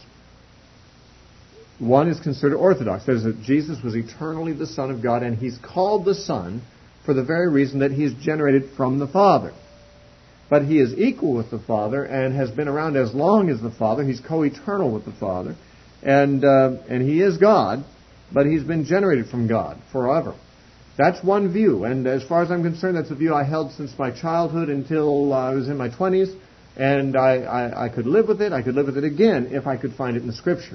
[SPEAKER 1] One is considered orthodox. That is, that Jesus was eternally the Son of God, and He's called the Son for the very reason that He is generated from the Father. But He is equal with the Father and has been around as long as the Father. He's co-eternal with the Father. And He is God, but He's been generated from God forever. That's one view, and as far as I'm concerned, that's a view I held since my childhood until I was in my 20s, and I could live with it. I could live with it again if I could find it in the Scripture.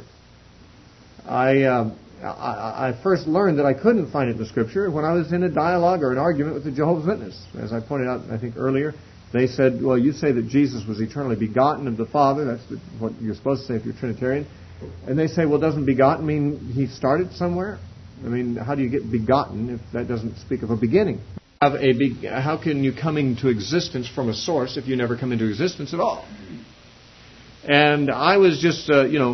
[SPEAKER 1] I first learned that I couldn't find it in the Scripture when I was in a dialogue or an argument with the Jehovah's Witness. As I pointed out, I think earlier, they said, well, you say that Jesus was eternally begotten of the Father. That's what you're supposed to say if you're Trinitarian. And they say, well, doesn't begotten mean He started somewhere? I mean, how do you get begotten if that doesn't speak of a beginning? How can you come into existence from a source if you never come into existence at all? And I was just,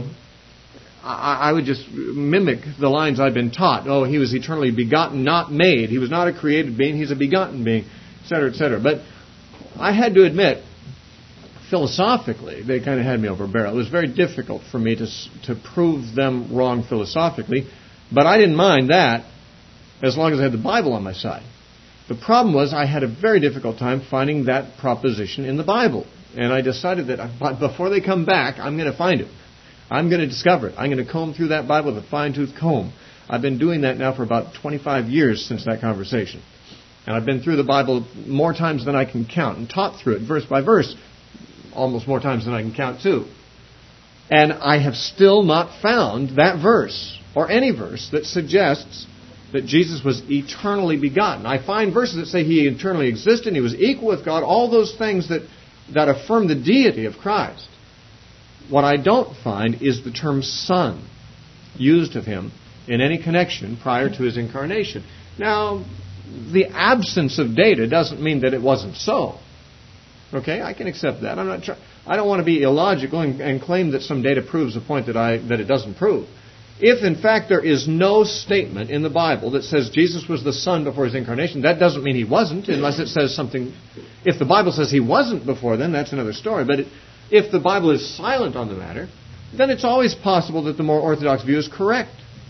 [SPEAKER 1] I would just mimic the lines I'd been taught. Oh, He was eternally begotten, not made. He was not a created being. He's a begotten being, etc., etc. But I had to admit, philosophically, they kind of had me over a barrel. It was very difficult for me to prove them wrong philosophically. But I didn't mind that as long as I had the Bible on my side. The problem was I had a very difficult time finding that proposition in the Bible. And I decided that before they come back, I'm going to find it. I'm going to discover it. I'm going to comb through that Bible with a fine-tooth comb. I've been doing that now for about 25 years since that conversation. And I've been through the Bible more times than I can count and taught through it verse by verse almost more times than I can count too. And I have still not found that verse or any verse that suggests that Jesus was eternally begotten. I find verses that say He eternally existed, He was equal with God, all those things that affirm the deity of Christ. What I don't find is the term Son used of Him in any connection prior to His incarnation. Now, the absence of data doesn't mean that it wasn't so. Okay, I can accept that. I don't want to be illogical and claim that some data proves a point that it doesn't prove. If, in fact, there is no statement in the Bible that says Jesus was the Son before His incarnation, that doesn't mean He wasn't, unless it says something. If the Bible says He wasn't before then, that's another story. But if the Bible is silent on the matter, then it's always possible that the more orthodox view is correct.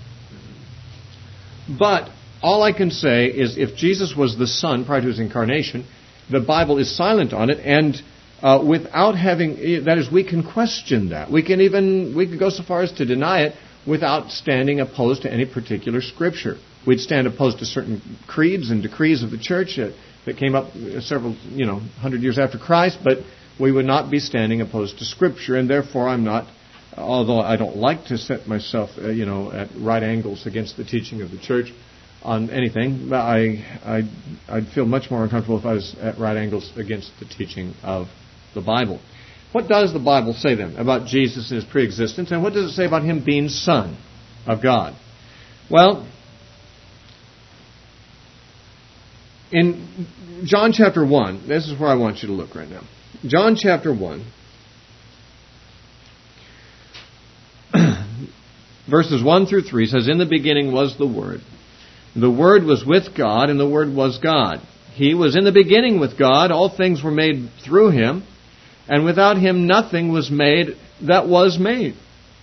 [SPEAKER 1] But all I can say is if Jesus was the Son prior to His incarnation, the Bible is silent on it, and without having, that is, we can question that. We can go so far as to deny it without standing opposed to any particular Scripture. We'd stand opposed to certain creeds and decrees of the church that came up several, 100 years after Christ, but we would not be standing opposed to Scripture, and therefore I'm not, although I don't like to set myself, at right angles against the teaching of the church on anything, but I'd feel much more uncomfortable if I was at right angles against the teaching of the Bible. What does the Bible say then about Jesus and His preexistence, and what does it say about Him being Son of God? Well, in John chapter 1, this is where I want you to look right now. John chapter 1, verses 1 through 3 says, "In the beginning was the Word. The Word was with God, and the Word was God. He was in the beginning with God. All things were made through Him, and without Him nothing was made that was made."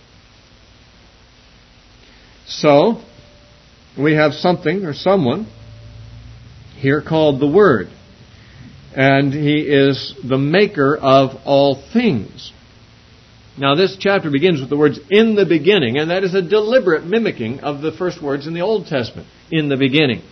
[SPEAKER 1] So, we have something or someone here called the Word. And He is the maker of all things. Now, this chapter begins with the words, "in the beginning," and that is a deliberate mimicking of the first words in the Old Testament, "in the beginning."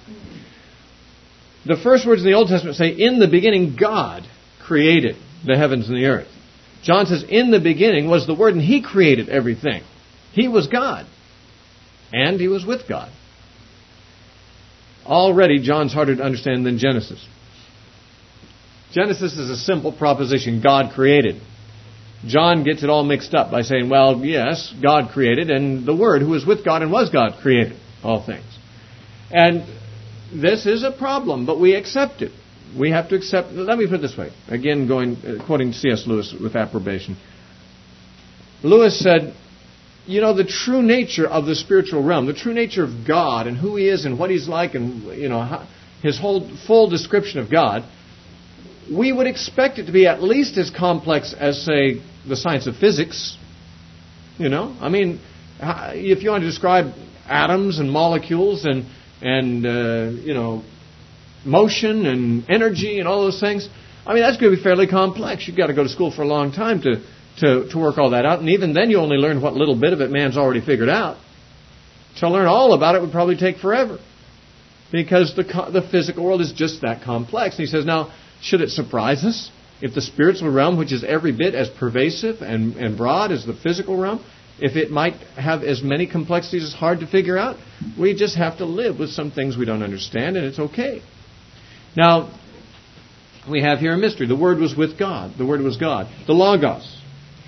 [SPEAKER 1] The first words in the Old Testament say, "In the beginning, God created the heavens and the earth." John says, "In the beginning was the Word, and He created everything." He was God, and He was with God. Already, John's harder to understand than Genesis. Genesis is a simple proposition, God created. John gets it all mixed up by saying, well, yes, God created, and the Word, who was with God and was God, created all things. And this is a problem, but we accept it. We have to accept, let me put it this way, again quoting C.S. Lewis with approbation. Lewis said, the true nature of the spiritual realm, the true nature of God and who He is and what He's like and, His whole full description of God, we would expect it to be at least as complex as, say, the science of physics. If you want to describe atoms and molecules and motion and energy and all those things, that's going to be fairly complex. You've got to go to school for a long time to to work all that out. And even then you only learn what little bit of it man's already figured out. To learn all about it would probably take forever. Because the physical world is just that complex. And he says, now, should it surprise us if the spiritual realm, which is every bit as pervasive and broad as the physical realm, if it might have as many complexities as hard to figure out? We just have to live with some things we don't understand, and it's okay. Now, we have here a mystery. The Word was with God. The Word was God. The Logos.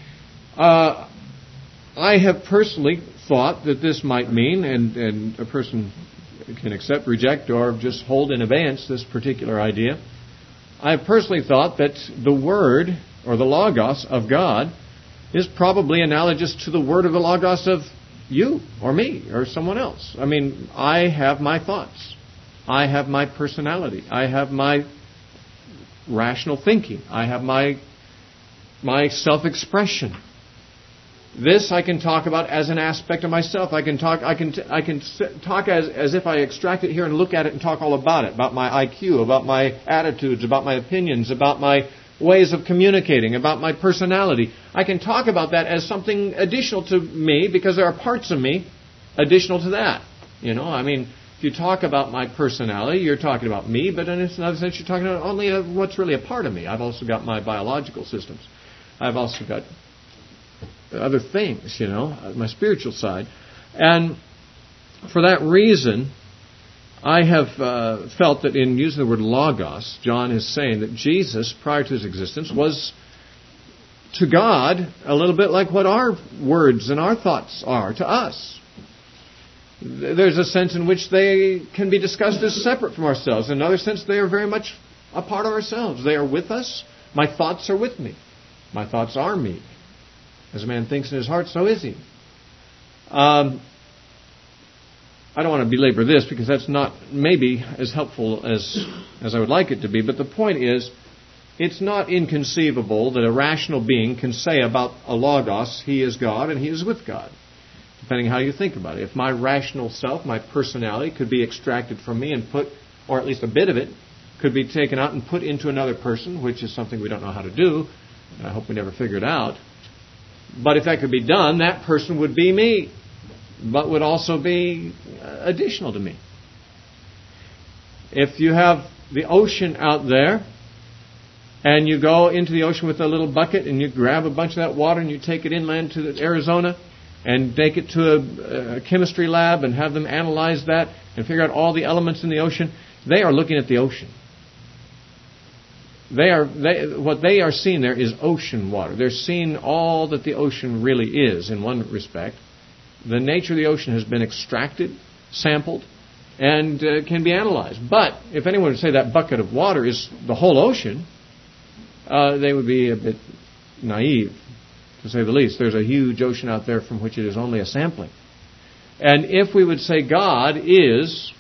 [SPEAKER 1] I have personally thought that this might mean, and a person can accept, reject, or just hold in abeyance this particular idea. I have personally thought that the Word, or the Logos of God, is probably analogous to the Word or the Logos of you, or me, or someone else. I mean, I have my thoughts. I have my personality. I have my rational thinking. I have my self-expression. This I can talk about as an aspect of myself. I can talk as if I extract it here and look at it and talk all about it, about my IQ, about my attitudes, about my opinions, about my ways of communicating, about my personality. I can talk about that as something additional to me because there are parts of me additional to that. You know, I mean, if you talk about my personality, you're talking about me, but in another sense, you're talking about only what's really a part of me. I've also got my biological systems. I've also got other things, you know, my spiritual side. And for that reason, I have felt that in using the word logos, John is saying that Jesus, prior to his existence, was to God a little bit like what our words and our thoughts are to us. There's a sense in which they can be discussed as separate from ourselves. In another sense, they are very much a part of ourselves. They are with us. My thoughts are with me. My thoughts are me. As a man thinks in his heart, so is he. I don't want to belabor this because that's not maybe as helpful as I would like it to be. But the point is, it's not inconceivable that a rational being can say about a logos, he is God and he is with God, depending on how you think about it. If my rational self, my personality, could be extracted from me and put, or at least a bit of it, could be taken out and put into another person, which is something we don't know how to do, and I hope we never figure it out. But if that could be done, that person would be me, but would also be additional to me. If you have the ocean out there, and you go into the ocean with a little bucket, and you grab a bunch of that water, and you take it inland to Arizona, and take it to a chemistry lab, and have them analyze that, and figure out all the elements in the ocean, they are looking at the ocean. What they are seeing there is ocean water. They're seeing all that the ocean really is in one respect. The nature of the ocean has been extracted, sampled, and can be analyzed. But if anyone would say that bucket of water is the whole ocean, they would be a bit naive, to say the least. There's a huge ocean out there from which it is only a sampling. And if we would say God is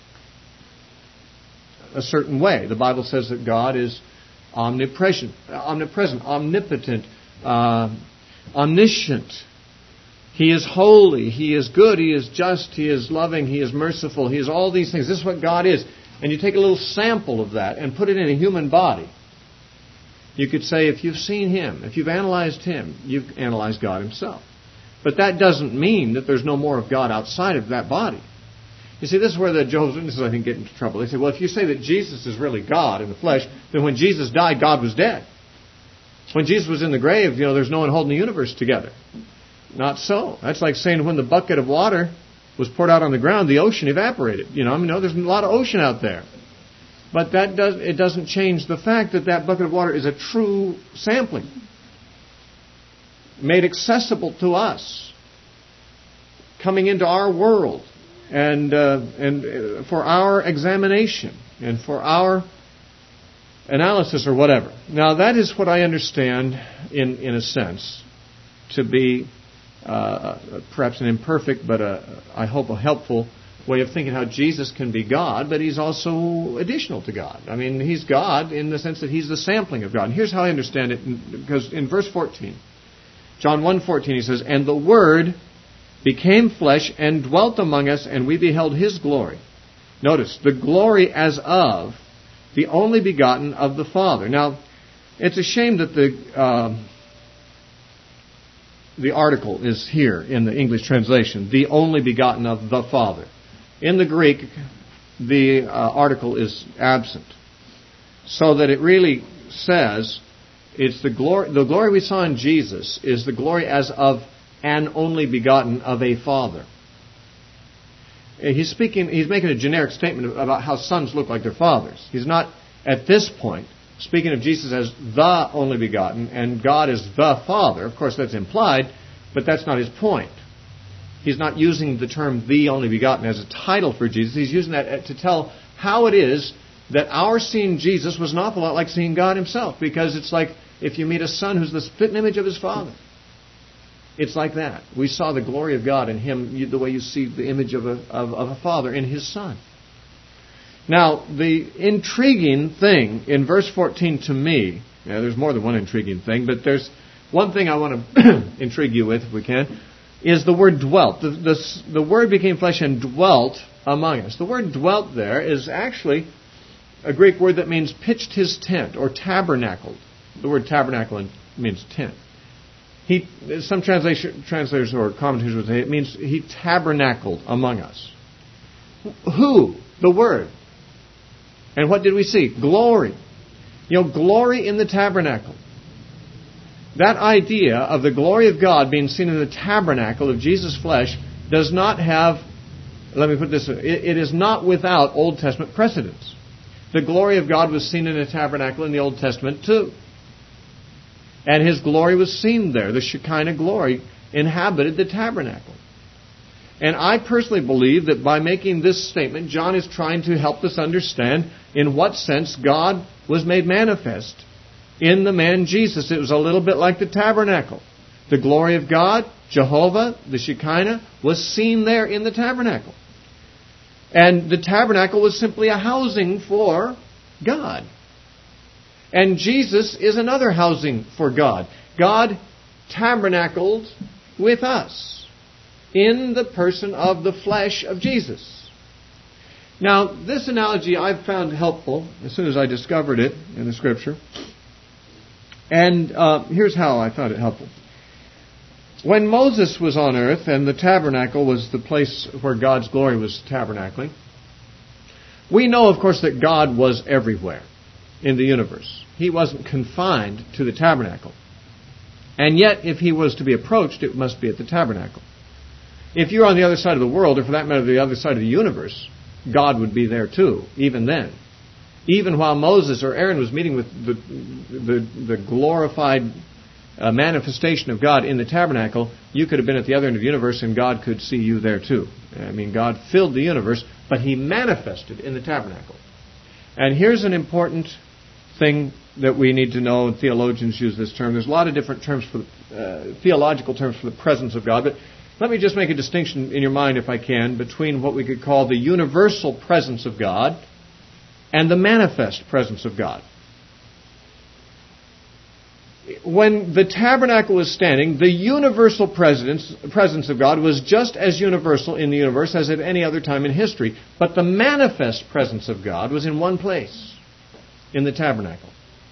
[SPEAKER 1] a certain way, the Bible says that God is omnipresent, omnipotent, omniscient. He is holy, He is good, He is just, He is loving, He is merciful, He is all these things. This is what God is. And you take a little sample of that and put it in a human body. You could say if you've seen Him, if you've analyzed Him, you've analyzed God Himself. But that doesn't mean that there's no more of God outside of that body. You see, this is where the Jehovah's Witnesses, I think, get into trouble. They say, well, if you say that Jesus is really God in the flesh, then when Jesus died, God was dead. When Jesus was in the grave, there's no one holding the universe together. Not so. That's like saying when the bucket of water was poured out on the ground, the ocean evaporated. There's a lot of ocean out there. But it doesn't change the fact that that bucket of water is a true sampling, made accessible to us, coming into our world. And for our examination and for our analysis or whatever. Now, that is what I understand, in a sense, to be perhaps an imperfect, but I hope a helpful way of thinking how Jesus can be God, but He's also additional to God. I mean, He's God in the sense that He's the sampling of God. And here's how I understand it, because in verse 14, John 1:14, He says, "And the Word became flesh and dwelt among us, and we beheld His glory." Notice, the glory as of the only begotten of the Father. Now, it's a shame that the article is here in the English translation, the only begotten of the Father. In the Greek, the article is absent. So that it really says, it's the glory we saw in Jesus is the glory as of an only begotten of a Father. He's making a generic statement about how sons look like their fathers. He's not, at this point, speaking of Jesus as the only begotten and God as the Father. Of course, that's implied, but that's not his point. He's not using the term the only begotten as a title for Jesus. He's using that to tell how it is that our seeing Jesus was an awful lot like seeing God himself, because it's like if you meet a son who's the spitting image of his father. It's like that. We saw the glory of God in him the way you see the image of a father in his son. Now, the intriguing thing in verse 14 to me, there's more than one intriguing thing, but there's one thing I want to intrigue you with, if we can, is the word dwelt. The Word became flesh and dwelt among us. The word dwelt there is actually a Greek word that means pitched his tent or tabernacled. The word tabernacle means tent. Some translators or commentators would say it means he tabernacled among us. Who? The Word. And what did we see? Glory. Glory in the tabernacle. That idea of the glory of God being seen in the tabernacle of Jesus' flesh does not have, let me put this, it is not without Old Testament precedence. The glory of God was seen in a tabernacle in the Old Testament too. And his glory was seen there. The Shekinah glory inhabited the tabernacle. And I personally believe that by making this statement, John is trying to help us understand in what sense God was made manifest in the man Jesus. It was a little bit like the tabernacle. The glory of God, Jehovah, the Shekinah, was seen there in the tabernacle. And the tabernacle was simply a housing for God. And Jesus is another housing for God. God tabernacled with us in the person of the flesh of Jesus. Now, this analogy I've found helpful as soon as I discovered it in the Scripture. And here's how I found it helpful. When Moses was on earth and the tabernacle was the place where God's glory was tabernacling, we know, of course, that God was everywhere in the universe. He wasn't confined to the tabernacle. And yet, if he was to be approached, it must be at the tabernacle. If you're on the other side of the world, or for that matter, the other side of the universe, God would be there too, even then. Even while Moses or Aaron was meeting with the glorified manifestation of God in the tabernacle, you could have been at the other end of the universe and God could see you there too. I mean, God filled the universe, but he manifested in the tabernacle. And here's an important thing that we need to know, and theologians use this term. There's a lot of different terms for theological terms for the presence of God, but let me just make a distinction in your mind, if I can, between what we could call the universal presence of God and the manifest presence of God. When the tabernacle was standing, the universal presence of God was just as universal in the universe as at any other time in history. But the manifest presence of God was in one place, in the tabernacle.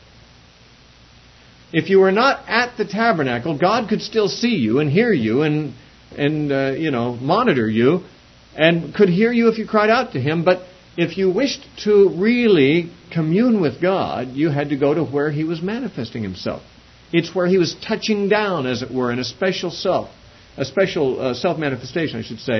[SPEAKER 1] If you were not at the tabernacle, God could still see you and hear you and monitor you, and could hear you if you cried out to him. But if you wished to really commune with God, you had to go to where he was manifesting himself. It's where he was touching down, as it were, in a special self-manifestation, I should say.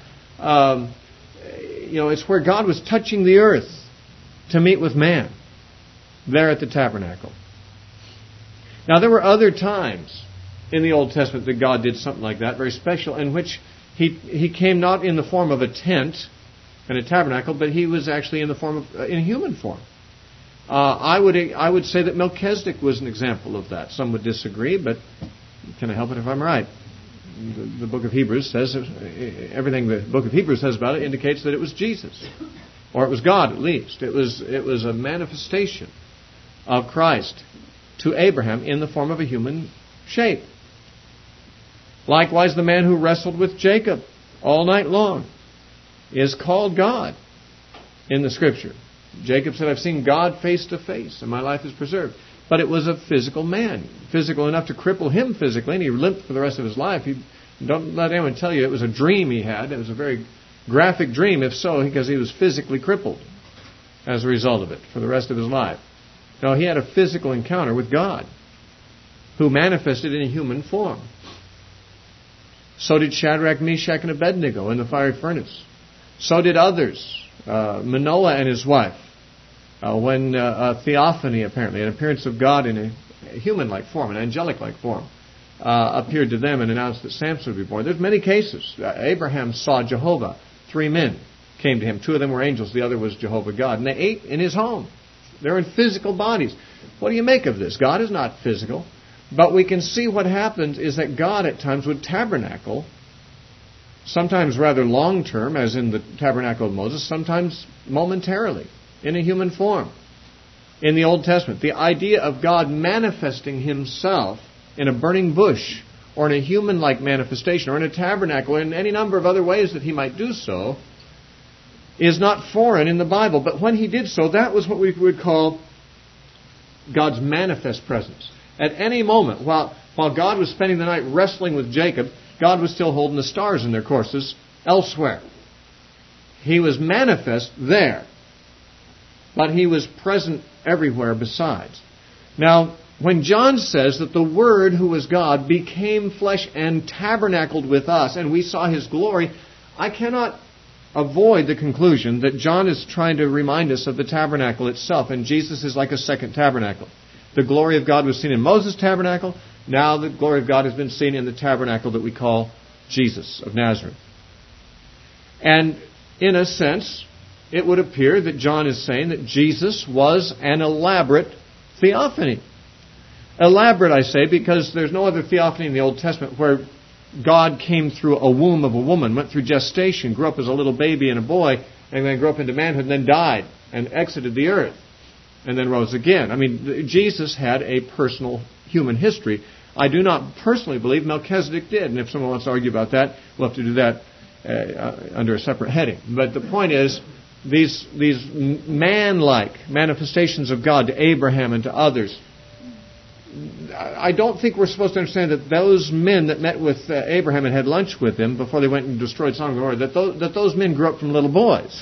[SPEAKER 1] It's where God was touching the earth to meet with man, there at the tabernacle. Now, there were other times in the Old Testament that God did something like that, very special, in which he came not in the form of a tent and a tabernacle, but he was actually in human form. I would say that Melchizedek was an example of that. Some would disagree, but can I help it if I'm right? The book of Hebrews says, everything the book of Hebrews says about it indicates that it was Jesus. Or it was God, at least. It was a manifestation of Christ to Abraham in the form of a human shape. Likewise, the man who wrestled with Jacob all night long is called God in the Scripture. Jacob said, I've seen God face to face, and my life is preserved. But it was a physical man, physical enough to cripple him physically, and he limped for the rest of his life. Don't let anyone tell you it was a dream he had. It was a very graphic dream, if so, because he was physically crippled as a result of it for the rest of his life. No, he had a physical encounter with God, who manifested in a human form. So did Shadrach, Meshach, and Abednego in the fiery furnace. So did others. Manoah and his wife. When a theophany, apparently, an appearance of God in a human-like form, an angelic-like form, appeared to them and announced that Samson would be born. There's many cases. Abraham saw Jehovah. 3 men came to him. 2 of them were angels. The other was Jehovah God. And they ate in his home. They're in physical bodies. What do you make of this? God is not physical. But we can see what happens is that God at times would tabernacle, sometimes rather long-term, as in the tabernacle of Moses, sometimes momentarily, in a human form. In the Old Testament, the idea of God manifesting himself in a burning bush, or in a human-like manifestation, or in a tabernacle, or in any number of other ways that he might do so, is not foreign in the Bible. But when he did so, that was what we would call God's manifest presence. At any moment, while God was spending the night wrestling with Jacob, God was still holding the stars in their courses elsewhere. He was manifest there, but he was present everywhere besides. Now, when John says that the Word, who was God, became flesh and tabernacled with us, and we saw his glory, I cannot avoid the conclusion that John is trying to remind us of the tabernacle itself, and Jesus is like a second tabernacle. The glory of God was seen in Moses' tabernacle. Now the glory of God has been seen in the tabernacle that we call Jesus of Nazareth. And in a sense, it would appear that John is saying that Jesus was an elaborate theophany. Elaborate, I say, because there's no other theophany in the Old Testament where God came through a womb of a woman, went through gestation, grew up as a little baby and a boy, and then grew up into manhood, and then died and exited the earth, and then rose again. I mean, Jesus had a personal human history. I do not personally believe Melchizedek did, and if someone wants to argue about that, we'll have to do that under a separate heading. But the point is, these man-like manifestations of God to Abraham and to others, I don't think we're supposed to understand that those men that met with Abraham and had lunch with him before they went and destroyed Sodom and Gomorrah, that those men grew up from little boys.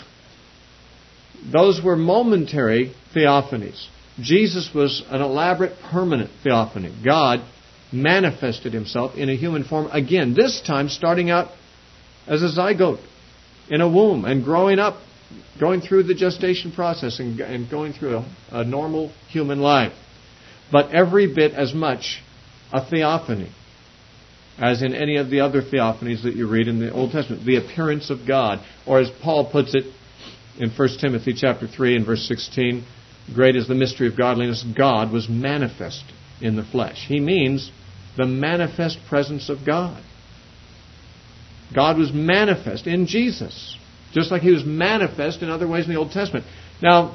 [SPEAKER 1] Those were momentary theophanies. Jesus was an elaborate, permanent theophany. God manifested himself in a human form again, this time starting out as a zygote in a womb and growing up, going through the gestation process and going through a normal human life. But every bit as much a theophany as in any of the other theophanies that you read in the Old Testament. The appearance of God, or as Paul puts it in 1 Timothy chapter 3 and verse 16, great is the mystery of godliness. God was manifest in the flesh. He means the manifest presence of God. God was manifest in Jesus, just like he was manifest in other ways in the Old Testament. Now,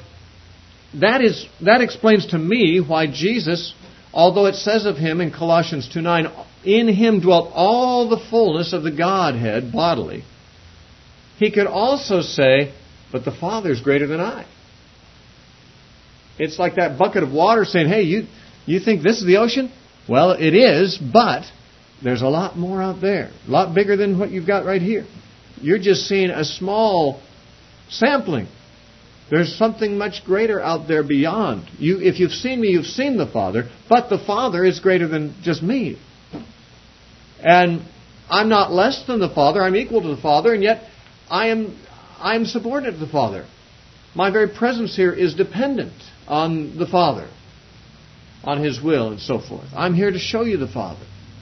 [SPEAKER 1] that explains to me why Jesus, although it says of him in Colossians 2:9, in him dwelt all the fullness of the Godhead bodily, he could also say, but the Father is greater than I. It's like that bucket of water saying, hey, you think this is the ocean? Well, it is, but there's a lot more out there, a lot bigger than what you've got right here. You're just seeing a small sampling. There's something much greater out there beyond. If you've seen me, you've seen the Father, but the Father is greater than just me. And I'm not less than the Father, I'm equal to the Father, and yet I am subordinate to the Father. My very presence here is dependent on the Father, on his will and so forth. I'm here to show you the Father.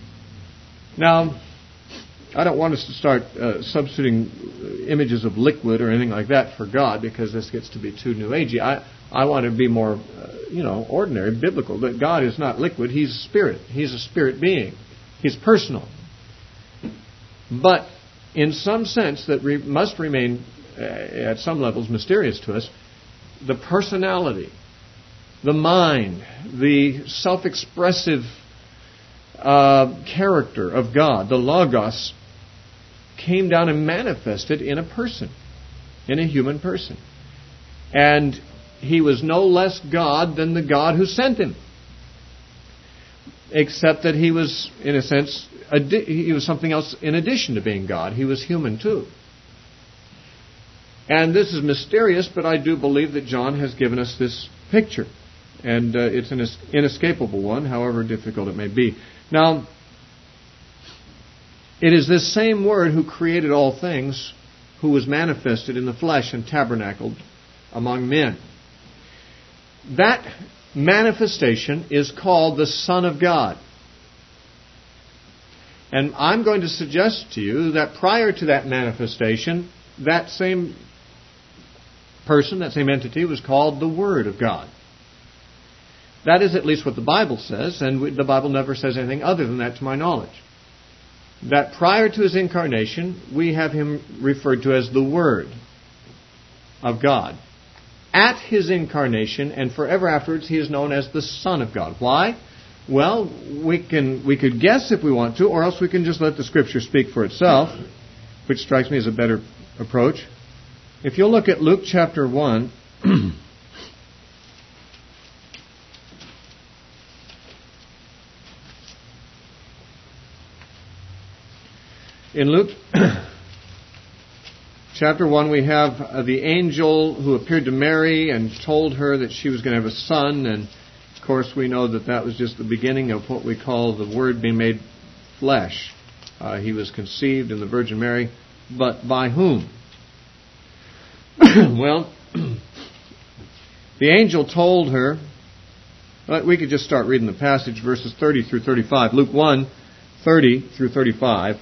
[SPEAKER 1] Now, I don't want us to start substituting images of liquid or anything like that for God, because this gets to be too New Agey. I want to be more, ordinary, biblical. That God is not liquid. He's a spirit. He's a spirit being. He's personal. But in some sense that must remain at some levels mysterious to us, the personality, the mind, the self-expressive character of God, the Logos, came down and manifested in a person, in a human person. And he was no less God than the God who sent him. except that he was, in a sense, he was something else in addition to being God. He was human too. And this is mysterious, but I do believe that John has given us this picture. And it's an inescapable one, however difficult it may be. Now, it is this same Word who created all things, who was manifested in the flesh and tabernacled among men. That manifestation is called the Son of God. And I'm going to suggest to you that prior to that manifestation, that same person, that same entity, was called the Word of God. That is at least what the Bible says, and the Bible never says anything other than that to my knowledge. That prior to His incarnation, we have Him referred to as the Word of God. At His incarnation and forever afterwards, He is known as the Son of God. Why? Well, we could guess if we want to, or else we can just let the Scripture speak for itself, which strikes me as a better approach. If you'll look at Luke chapter 1, in Luke chapter 1, we have the angel who appeared to Mary and told her that she was going to have a son. And, of course, we know that that was just the beginning of what we call the Word being made flesh. He was conceived in the Virgin Mary, but by whom? Well, the angel told her, we could just start reading the passage, verses 30 through 35. Luke 1, 30 through 35.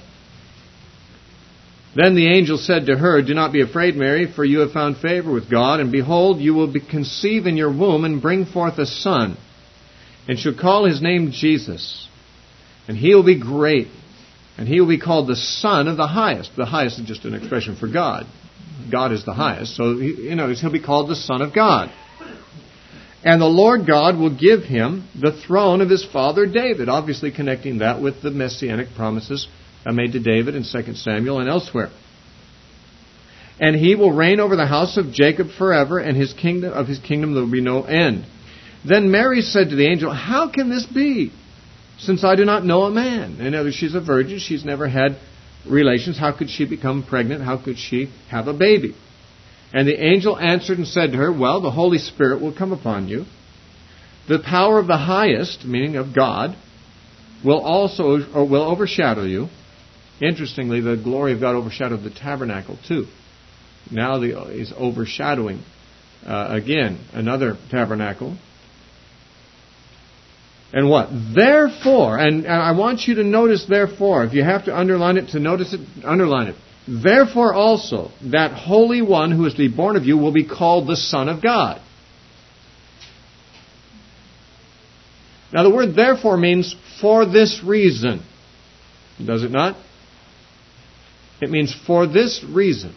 [SPEAKER 1] Then the angel said to her, "Do not be afraid, Mary, for you have found favor with God, and behold, you will conceive in your womb and bring forth a son, and shall call his name Jesus. And he will be great, and he will be called the Son of the Highest." The highest is just an expression for God. God is the highest, so he'll be called the Son of God. "And the Lord God will give him the throne of his father David," obviously connecting that with the messianic promises made to David in 2 Samuel and elsewhere. "And he will reign over the house of Jacob forever, and his kingdom there will be no end." Then Mary said to the angel, "How can this be, since I do not know a man?" In other words, she's a virgin. She's never had relations. How could she become pregnant? How could she have a baby? And the angel answered and said to her, "Well, the Holy Spirit will come upon you. The power of the highest," meaning of God, will overshadow you. Interestingly, the glory of God overshadowed the tabernacle too. Now he's overshadowing again another tabernacle. And what? "Therefore," and I want you to notice therefore. If you have to underline it, to notice it, underline it. "Therefore also, that Holy One who is to be born of you will be called the Son of God." Now the word "therefore" means "for this reason." Does it not? It means "for this reason."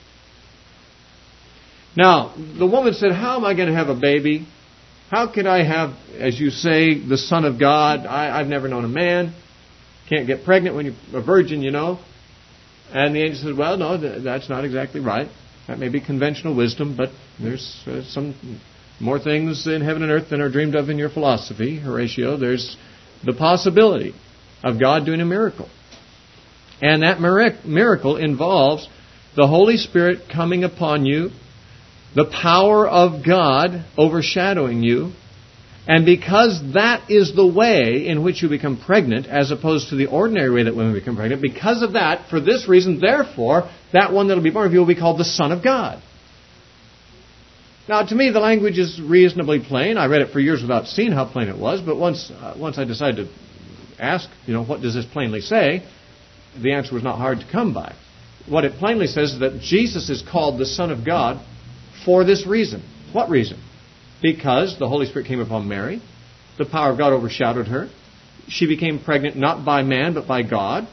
[SPEAKER 1] Now, the woman said, "How am I going to have a baby? How can I have, as you say, the Son of God? I've never known a man. Can't get pregnant when you're a virgin, you know." And the angel said, "Well, no, that's not exactly right. That may be conventional wisdom, but there's some more things in heaven and earth than are dreamed of in your philosophy, Horatio. There's the possibility of God doing a miracle. And that miracle involves the Holy Spirit coming upon you, the power of God overshadowing you, and because that is the way in which you become pregnant, as opposed to the ordinary way that women become pregnant, because of that, for this reason, therefore, that one that will be born of you will be called the Son of God. Now, to me, the language is reasonably plain. I read it for years without seeing how plain it was, but once I decided to ask, what does this plainly say, the answer was not hard to come by. What it plainly says is that Jesus is called the Son of God for this reason. What reason? Because the Holy Spirit came upon Mary. The power of God overshadowed her. She became pregnant not by man, but by God.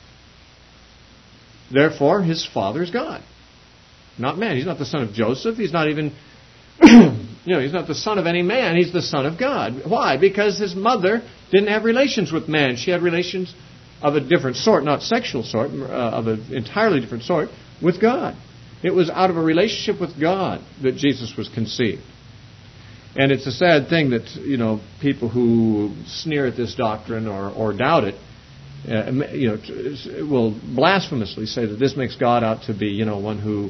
[SPEAKER 1] Therefore, his father is God, not man. He's not the son of Joseph. He's not even, he's not the son of any man. He's the Son of God. Why? Because his mother didn't have relations with man. She had relations of a different sort, not sexual sort, of an entirely different sort, with God. It was out of a relationship with God that Jesus was conceived. And it's a sad thing that, people who sneer at this doctrine or doubt it, will blasphemously say that this makes God out to be, one who,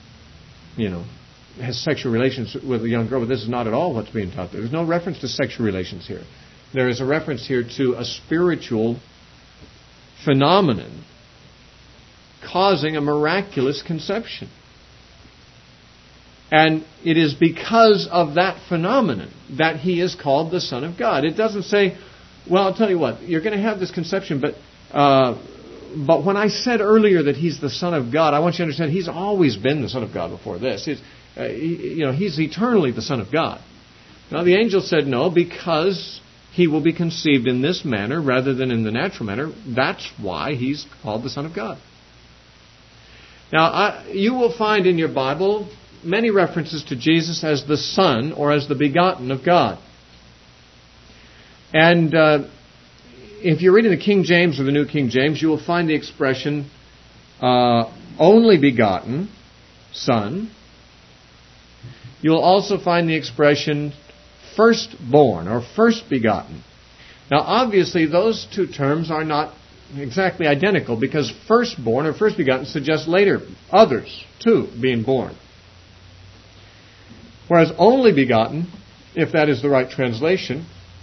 [SPEAKER 1] has sexual relations with a young girl. But this is not at all what's being taught. There's no reference to sexual relations here. There is a reference here to a spiritual phenomenon causing a miraculous conception. And it is because of that phenomenon that he is called the Son of God. It doesn't say, well, I'll tell you what, you're going to have this conception, but when I said earlier that he's the Son of God, I want you to understand he's always been the Son of God before this. He's eternally the Son of God. Now the angel said no, because he will be conceived in this manner rather than in the natural manner. That's why he's called the Son of God. Now, you will find in your Bible many references to Jesus as the Son or as the begotten of God. And if you're reading the King James or the New King James, you will find the expression only begotten Son. You will also find the expression firstborn or first begotten. Now, obviously, those two terms are not exactly identical, because firstborn or first begotten suggests later others too being born. Whereas only begotten, if that is the right translation,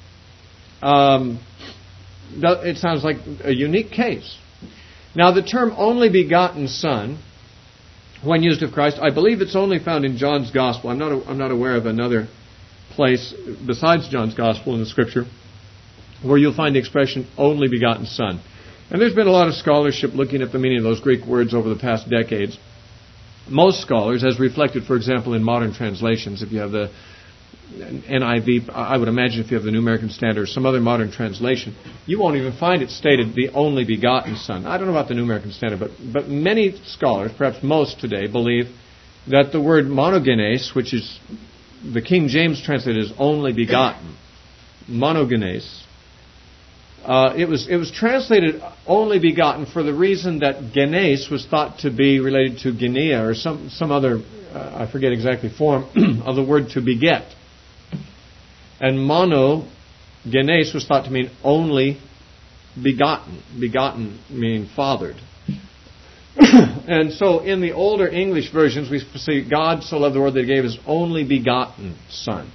[SPEAKER 1] it sounds like a unique case. Now, the term only begotten Son, when used of Christ, I believe it's only found in John's Gospel. I'm not aware of another place besides John's Gospel in the Scripture where you'll find the expression only begotten Son. And there's been a lot of scholarship looking at the meaning of those Greek words over the past decades. Most scholars, as reflected, for example, in modern translations, if you have the NIV, I would imagine if you have the New American Standard or some other modern translation, you won't even find it stated the only begotten Son. I don't know about the New American Standard, but many scholars, perhaps most today, believe that the word monogenes, which is the King James translated as only begotten, monogenes, it was translated only begotten for the reason that genes was thought to be related to Guinea or some other, I forget exactly form, of the word to beget. And monogenes was thought to mean only begotten. Begotten meaning fathered. And so in the older English versions, we say God so loved the world that he gave his only begotten Son.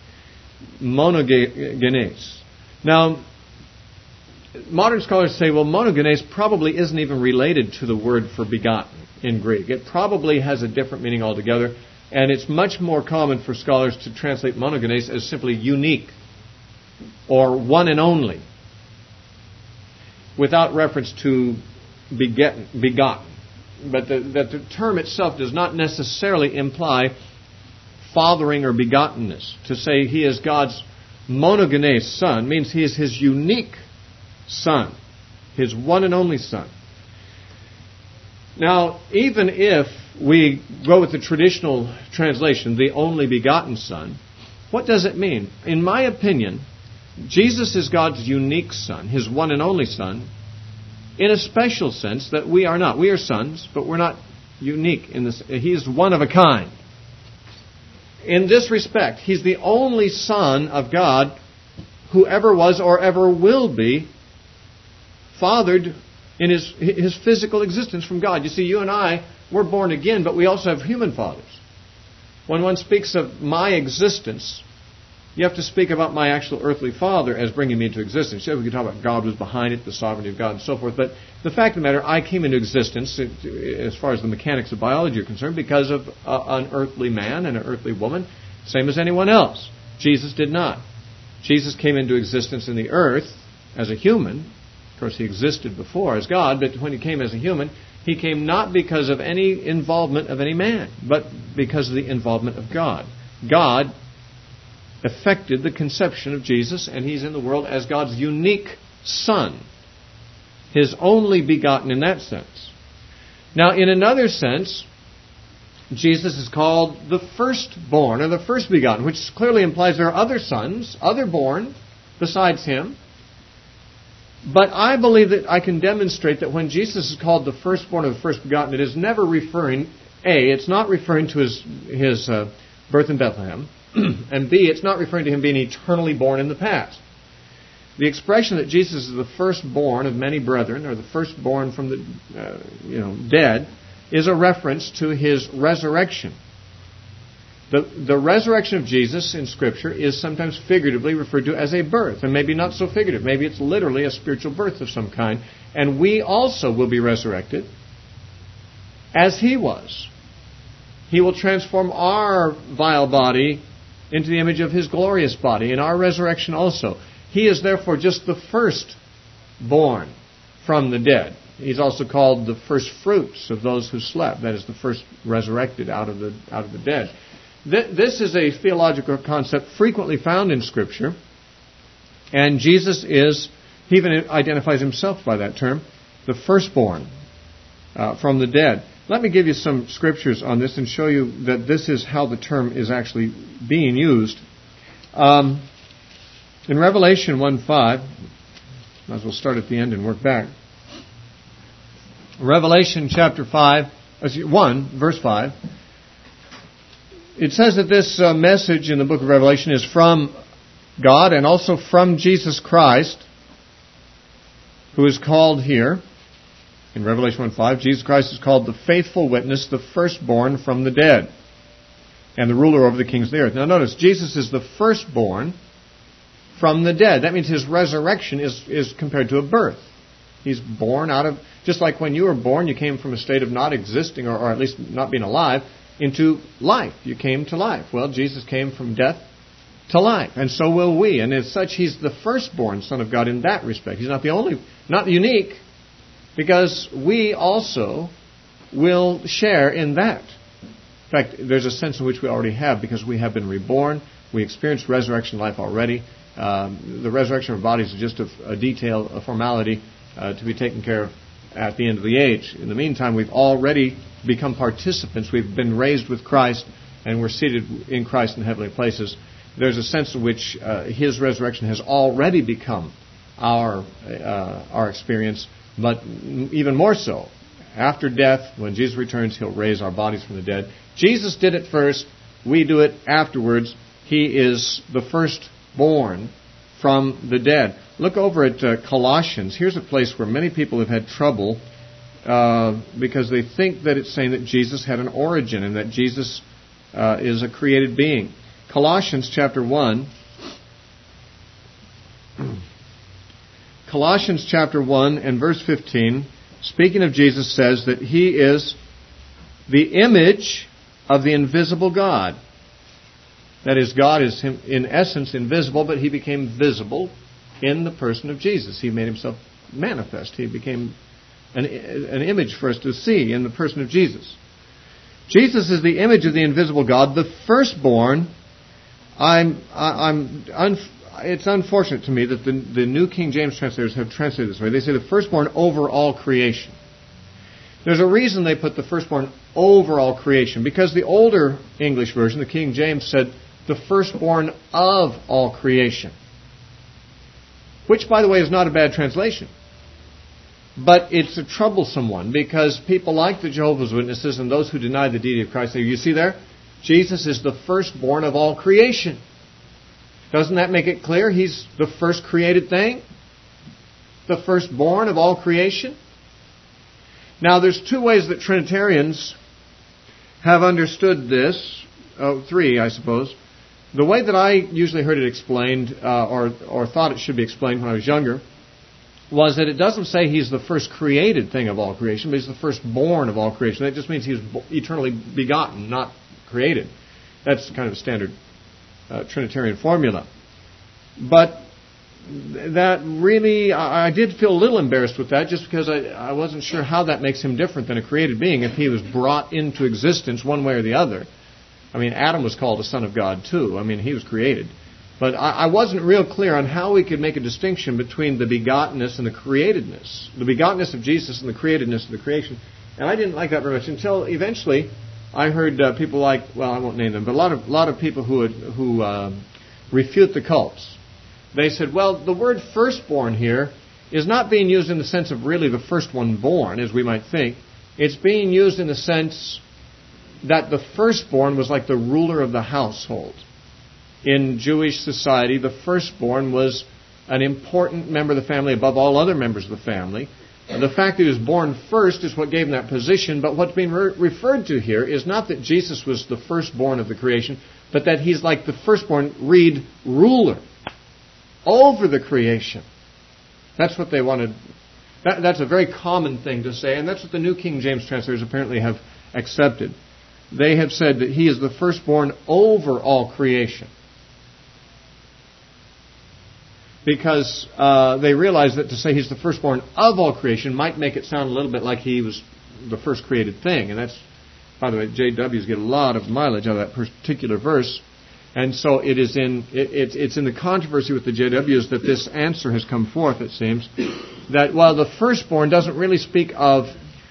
[SPEAKER 1] Monogenes. Now, modern scholars say, well, monogenes probably isn't even related to the word for begotten in Greek. It probably has a different meaning altogether, and it's much more common for scholars to translate monogenes as simply unique or one and only, without reference to begotten. But the term itself does not necessarily imply fathering or begottenness. To say he is God's monogenes Son means he is his unique Son, his one and only Son. Now, even if we go with the traditional translation, the only begotten Son, what does it mean? In my opinion, Jesus is God's unique Son, his one and only Son, in a special sense that we are not. We are sons, but we're not unique in this. He is one of a kind. In this respect, he's the only Son of God who ever was or ever will be fathered in his physical existence from God. You see, you and I, we're born again, but we also have human fathers. When one speaks of my existence, you have to speak about my actual earthly father as bringing me into existence. Yeah, we can talk about God was behind it, the sovereignty of God, and so forth. But the fact of the matter, I came into existence, as far as the mechanics of biology are concerned, because of an earthly man and an earthly woman, same as anyone else. Jesus did not. Jesus came into existence in the earth as a human. Of course, he existed before as God, but when he came as a human, he came not because of any involvement of any man, but because of the involvement of God. God effected the conception of Jesus, and he's in the world as God's unique Son, his only begotten in that sense. Now, in another sense, Jesus is called the firstborn, or the first begotten, which clearly implies there are other sons, other born, besides him. But I believe that I can demonstrate that when Jesus is called the firstborn or the first begotten, it is never referring, it's not referring to his birth in Bethlehem. And B, it's not referring to him being eternally born in the past. The expression that Jesus is the firstborn of many brethren, or the firstborn from the dead, is a reference to his resurrection. The resurrection of Jesus in Scripture is sometimes figuratively referred to as a birth, and maybe not so figurative. Maybe it's literally a spiritual birth of some kind. And we also will be resurrected as he was. He will transform our vile body into the image of his glorious body in our resurrection also. He is therefore just the firstborn from the dead. He's also called the first fruits of those who slept. That is, the first resurrected out of the dead. This is a theological concept frequently found in Scripture, and Jesus he even identifies himself by that term, the firstborn from the dead. Let me give you some scriptures on this and show you that this is how the term is actually being used. In Revelation 1:5, might as well start at the end and work back. Revelation chapter 1, verse 5, it says that this message in the book of Revelation is from God and also from Jesus Christ, who is called here, in Revelation 1:5, Jesus Christ is called the faithful witness, the firstborn from the dead, and the ruler over the kings of the earth. Now notice, Jesus is the firstborn from the dead. That means his resurrection is compared to a birth. He's born out of, just like when you were born, you came from a state of not existing, or at least not being alive, into life. You came to life. Well, Jesus came from death to life, and so will we. And as such, he's the firstborn Son of God in that respect. He's not not unique, because we also will share in that. In fact, there's a sense in which we already have, because we have been reborn. We experienced resurrection life already. The resurrection of our bodies is just a detail, a formality to be taken care of at the end of the age. In the meantime, we've already become participants. We've been raised with Christ, and we're seated in Christ in heavenly places. There's a sense in which his resurrection has already become our experience, but even more so. After death, when Jesus returns, he'll raise our bodies from the dead. Jesus did it first. We do it afterwards. He is the firstborn from the dead. Look over at Colossians. Here's a place where many people have had trouble because they think that it's saying that Jesus had an origin and that Jesus is a created being. Colossians chapter 1. Colossians chapter 1 and verse 15, speaking of Jesus, says that he is the image of the invisible God. That is, God is in essence invisible, but he became visible in the person of Jesus. He made himself manifest. He became an image for us to see in the person of Jesus. Jesus is the image of the invisible God, the firstborn. It's unfortunate to me that the New King James translators have translated this way. They say the firstborn over all creation. There's a reason they put the firstborn over all creation, because the older English version, the King James, said the firstborn of all creation. Which, by the way, is not a bad translation. But it's a troublesome one, because people like the Jehovah's Witnesses and those who deny the deity of Christ say, you see there? Jesus is the firstborn of all creation. Doesn't that make it clear he's the first created thing? The firstborn of all creation? Now, there's two ways that Trinitarians have understood this. Three, I suppose. The way that I usually heard it explained, or thought it should be explained when I was younger, was that it doesn't say he's the first created thing of all creation, but he's the firstborn of all creation. That just means he was eternally begotten, not created. That's kind of a standard Trinitarian formula. But that really, I did feel a little embarrassed with that, just because I wasn't sure how that makes him different than a created being if he was brought into existence one way or the other. I mean, Adam was called a son of God too. I mean, he was created. But I wasn't real clear on how we could make a distinction between the begottenness and the createdness. The begottenness of Jesus and the createdness of the creation. And I didn't like that very much until eventually I heard people like, well, I won't name them, but a lot of people who refute the cults. They said, well, the word firstborn here is not being used in the sense of really the first one born, as we might think. It's being used in the sense that the firstborn was like the ruler of the household. In Jewish society, the firstborn was an important member of the family above all other members of the family. The fact that he was born first is what gave him that position, but what's being referred to here is not that Jesus was the firstborn of the creation, but that he's like the firstborn, read, ruler over the creation. That's what they wanted. That's a very common thing to say, and that's what the New King James translators apparently have accepted. They have said that he is the firstborn over all creation. Because they realize that to say he's the firstborn of all creation might make it sound a little bit like he was the first created thing. And that's, by the way, JWs get a lot of mileage out of that particular verse. And so it's in the controversy with the JWs that this answer has come forth, it seems, that while the firstborn doesn't really speak of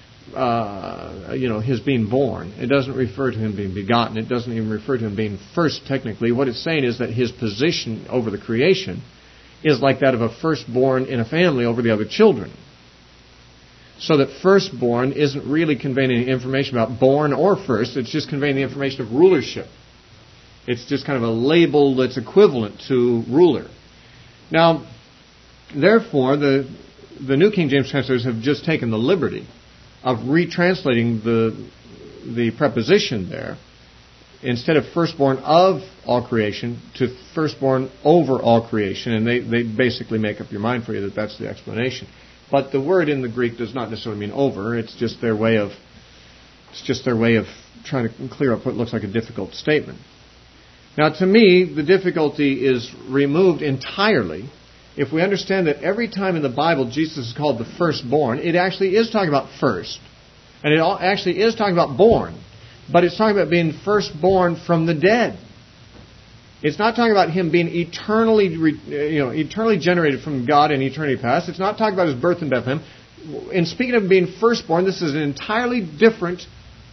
[SPEAKER 1] his being born, it doesn't refer to him being begotten, it doesn't even refer to him being first technically. What it's saying is that his position over the creation is like that of a firstborn in a family over the other children. So that firstborn isn't really conveying any information about born or first, it's just conveying the information of rulership. It's just kind of a label that's equivalent to ruler. Now, therefore, the New King James translators have just taken the liberty of retranslating the preposition there, instead of firstborn of all creation, to firstborn over all creation. And they basically make up your mind for you that that's the explanation. But the word in the Greek does not necessarily mean over. It's just their way of trying to clear up what looks like a difficult statement. Now, to me, the difficulty is removed entirely if we understand that every time in the Bible Jesus is called the firstborn, it actually is talking about first. And it actually is talking about born. But it's talking about being firstborn from the dead. It's not talking about him being eternally generated from God in eternity past. It's not talking about his birth in Bethlehem. In speaking of being firstborn, this is an entirely different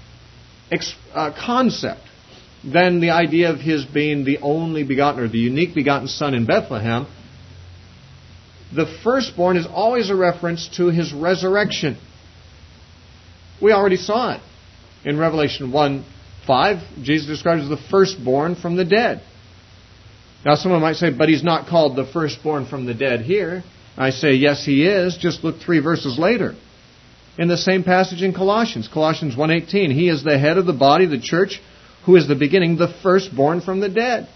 [SPEAKER 1] concept than the idea of his being the only begotten or the unique begotten son in Bethlehem. The firstborn is always a reference to his resurrection. We already saw it. In Revelation 1:5, Jesus describes as the firstborn from the dead. Now someone might say, but he's not called the firstborn from the dead here. I say, yes, he is. Just look 3 verses later. In the same passage in Colossians 1:18, he is the head of the body, the church, who is the beginning, the firstborn from the dead.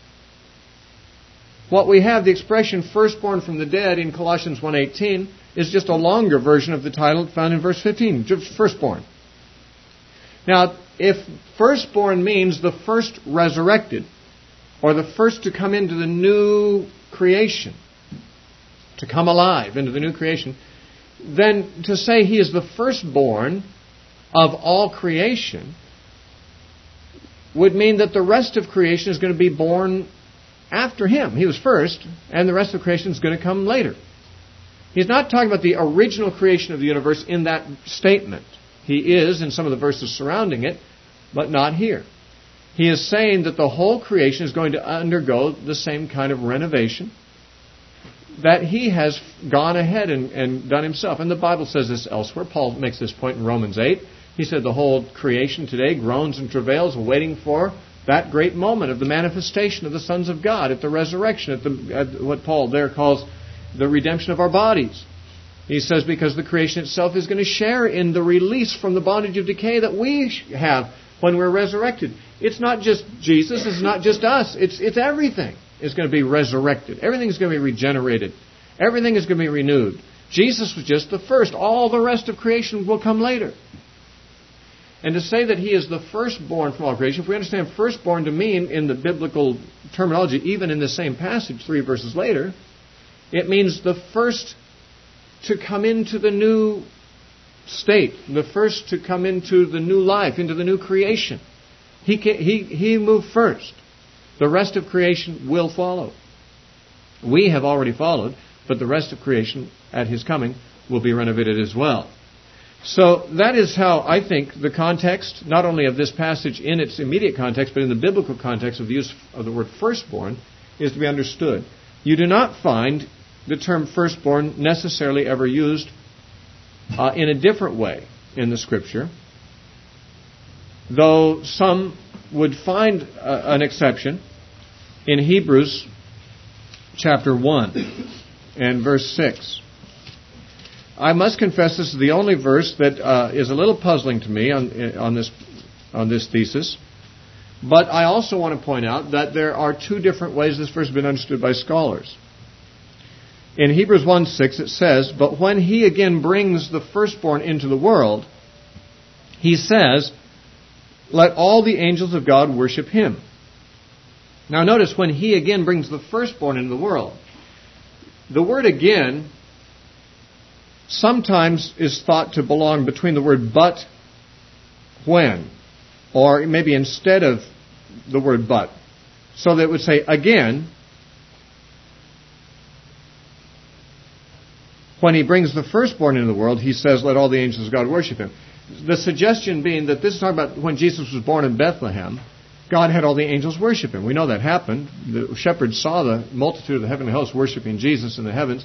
[SPEAKER 1] What we have, the expression firstborn from the dead in Colossians 1:18, is just a longer version of the title found in verse 15, just firstborn. Now, if firstborn means the first resurrected, or the first to come into the new creation, to come alive into the new creation, then to say he is the firstborn of all creation would mean that the rest of creation is going to be born after him. He was first, and the rest of creation is going to come later. He's not talking about the original creation of the universe in that statement. He is in some of the verses surrounding it, but not here. He is saying that the whole creation is going to undergo the same kind of renovation that he has gone ahead and done himself. And the Bible says this elsewhere. Paul makes this point in Romans 8. He said the whole creation today groans and travails, waiting for that great moment of the manifestation of the sons of God at the resurrection, at what Paul there calls the redemption of our bodies. He says because the creation itself is going to share in the release from the bondage of decay that we have when we're resurrected. It's not just Jesus, it's not just us, it's everything is going to be resurrected. Everything is going to be regenerated. Everything is going to be renewed. Jesus was just the first. All the rest of creation will come later. And to say that he is the firstborn from all creation, if we understand firstborn to mean in the biblical terminology, even in the same passage 3 verses later, it means the first to come into the new state, the first to come into the new life, into the new creation. He moved first. The rest of creation will follow. We have already followed, but the rest of creation at his coming will be renovated as well. So that is how I think the context, not only of this passage in its immediate context, but in the biblical context of the use of the word firstborn, is to be understood. You do not find the term firstborn necessarily ever used in a different way in the Scripture, though some would find an exception in Hebrews chapter 1 and verse 6. I must confess this is the only verse that is a little puzzling to me on this thesis. But I also want to point out that there are two different ways this verse has been understood by scholars. In Hebrews 1:6 it says, "But when he again brings the firstborn into the world, he says, let all the angels of God worship him." Now notice, when he again brings the firstborn into the world, the word again sometimes is thought to belong between the word but, when, or maybe instead of the word but. So that it would say again, when he brings the firstborn into the world, he says, let all the angels of God worship him. The suggestion being that this is talking about when Jesus was born in Bethlehem, God had all the angels worship him. We know that happened. The shepherds saw the multitude of the heavenly hosts worshiping Jesus in the heavens.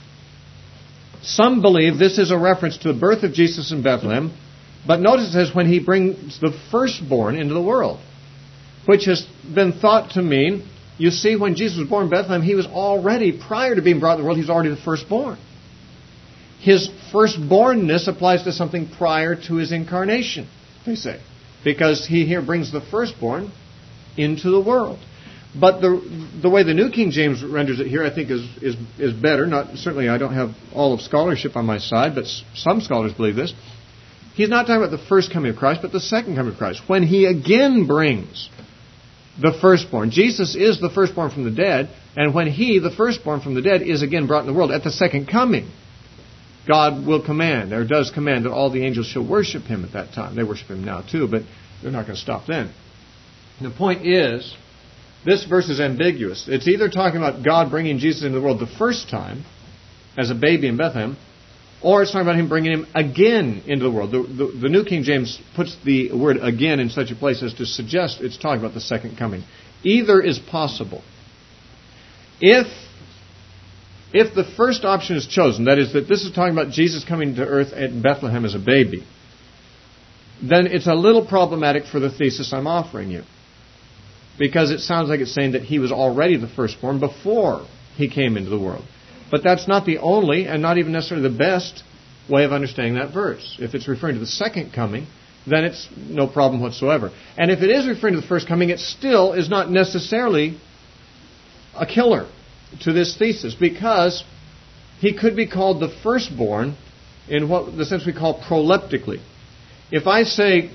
[SPEAKER 1] Some believe this is a reference to the birth of Jesus in Bethlehem, but notice it says when he brings the firstborn into the world, which has been thought to mean, you see, when Jesus was born in Bethlehem, he was already, prior to being brought into the world, he was already the firstborn. His firstbornness applies to something prior to his incarnation, they say, because he here brings the firstborn into the world. But the way the New King James renders it here, I think, is better. Certainly I don't have all of scholarship on my side, but some scholars believe this. He's not talking about the first coming of Christ, but the second coming of Christ, when he again brings the firstborn. Jesus is the firstborn from the dead, and when he, the firstborn from the dead, is again brought in the world at the second coming, God will command, or does command, that all the angels shall worship him at that time. They worship him now too, but they're not going to stop then. And the point is, this verse is ambiguous. It's either talking about God bringing Jesus into the world the first time, as a baby in Bethlehem, or it's talking about him bringing him again into the world. The New King James puts the word again in such a place as to suggest it's talking about the second coming. Either is possible. If the first option is chosen, that is, that this is talking about Jesus coming to earth in Bethlehem as a baby, then it's a little problematic for the thesis I'm offering you. Because it sounds like it's saying that he was already the firstborn before he came into the world. But that's not the only, and not even necessarily the best, way of understanding that verse. If it's referring to the second coming, then it's no problem whatsoever. And if it is referring to the first coming, it still is not necessarily a killer to this thesis, because he could be called the firstborn in what the sense we call proleptically. If I say,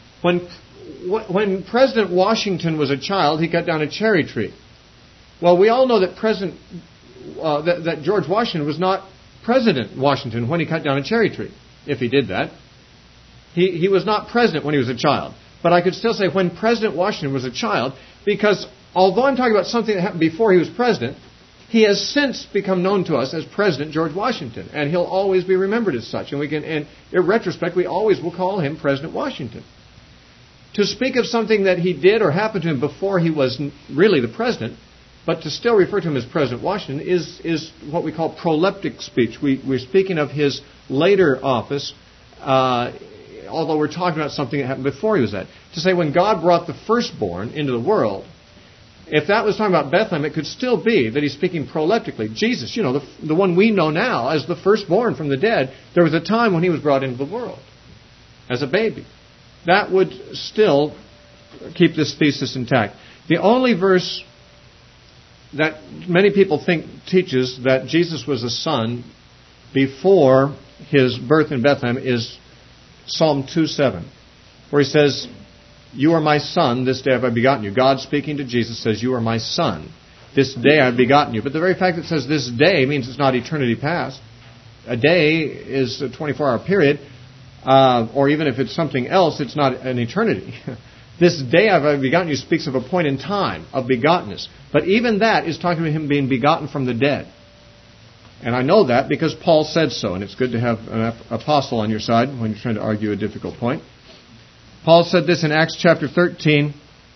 [SPEAKER 1] when President Washington was a child, he cut down a cherry tree. Well, we all know that that George Washington was not President Washington when he cut down a cherry tree. If he did that, he was not president when he was a child. But I could still say when President Washington was a child, because although I'm talking about something that happened before he was president, he has since become known to us as President George Washington, and he'll always be remembered as such. And in retrospect, we always will call him President Washington. To speak of something that he did or happened to him before he was really the president, but to still refer to him as President Washington is what we call proleptic speech. We're speaking of his later office, although we're talking about something that happened before he was that. To say when God brought the firstborn into the world, if that was talking about Bethlehem, it could still be that he's speaking proleptically. Jesus, the one we know now as the firstborn from the dead, there was a time when he was brought into the world as a baby. That would still keep this thesis intact. The only verse that many people think teaches that Jesus was a son before his birth in Bethlehem is Psalm 2:7, where he says, "You are my son, this day have I begotten you." God speaking to Jesus says, "You are my son, this day I have begotten you." But the very fact that it says this day means it's not eternity past. A day is a 24-hour period, or even if it's something else, it's not an eternity. This day I have begotten you speaks of a point in time of begottenness. But even that is talking about him being begotten from the dead. And I know that because Paul said so, and it's good to have an apostle on your side when you're trying to argue a difficult point. Paul said this in Acts chapter 13,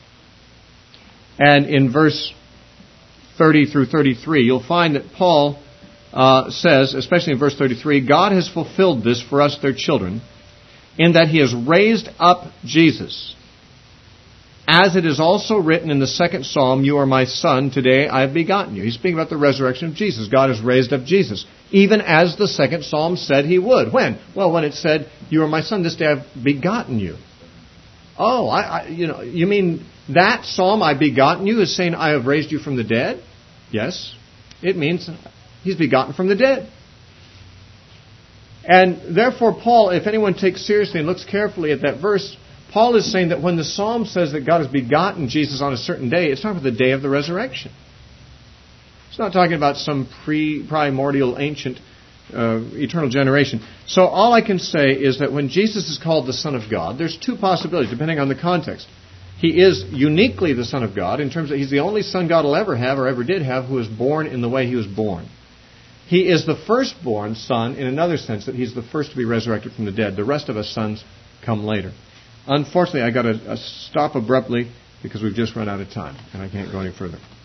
[SPEAKER 1] and in verse 30 through 33. You'll find that Paul says, especially in verse 33, "God has fulfilled this for us, their children, in that he has raised up Jesus, As it is also written in the second psalm, you are my son, today I have begotten you. He's speaking about the resurrection of Jesus. God has raised up Jesus, even as the second psalm said he would. When? Well, when it said, you are my son, this day I have begotten you. Oh, you mean that psalm, I begotten you, is saying I have raised you from the dead? Yes, it means he's begotten from the dead. And therefore, Paul, if anyone takes seriously and looks carefully at that verse, Paul is saying that when the psalm says that God has begotten Jesus on a certain day, it's talking about the day of the resurrection. It's not talking about some primordial, ancient, eternal generation. So all I can say is that when Jesus is called the Son of God, there's two possibilities, depending on the context. He is uniquely the Son of God, in terms of he's the only Son God will ever have or ever did have who was born in the way he was born. He is the firstborn Son in another sense, that he's the first to be resurrected from the dead. The rest of us sons come later. Unfortunately, I got to stop abruptly because we've just run out of time, and I can't go any further.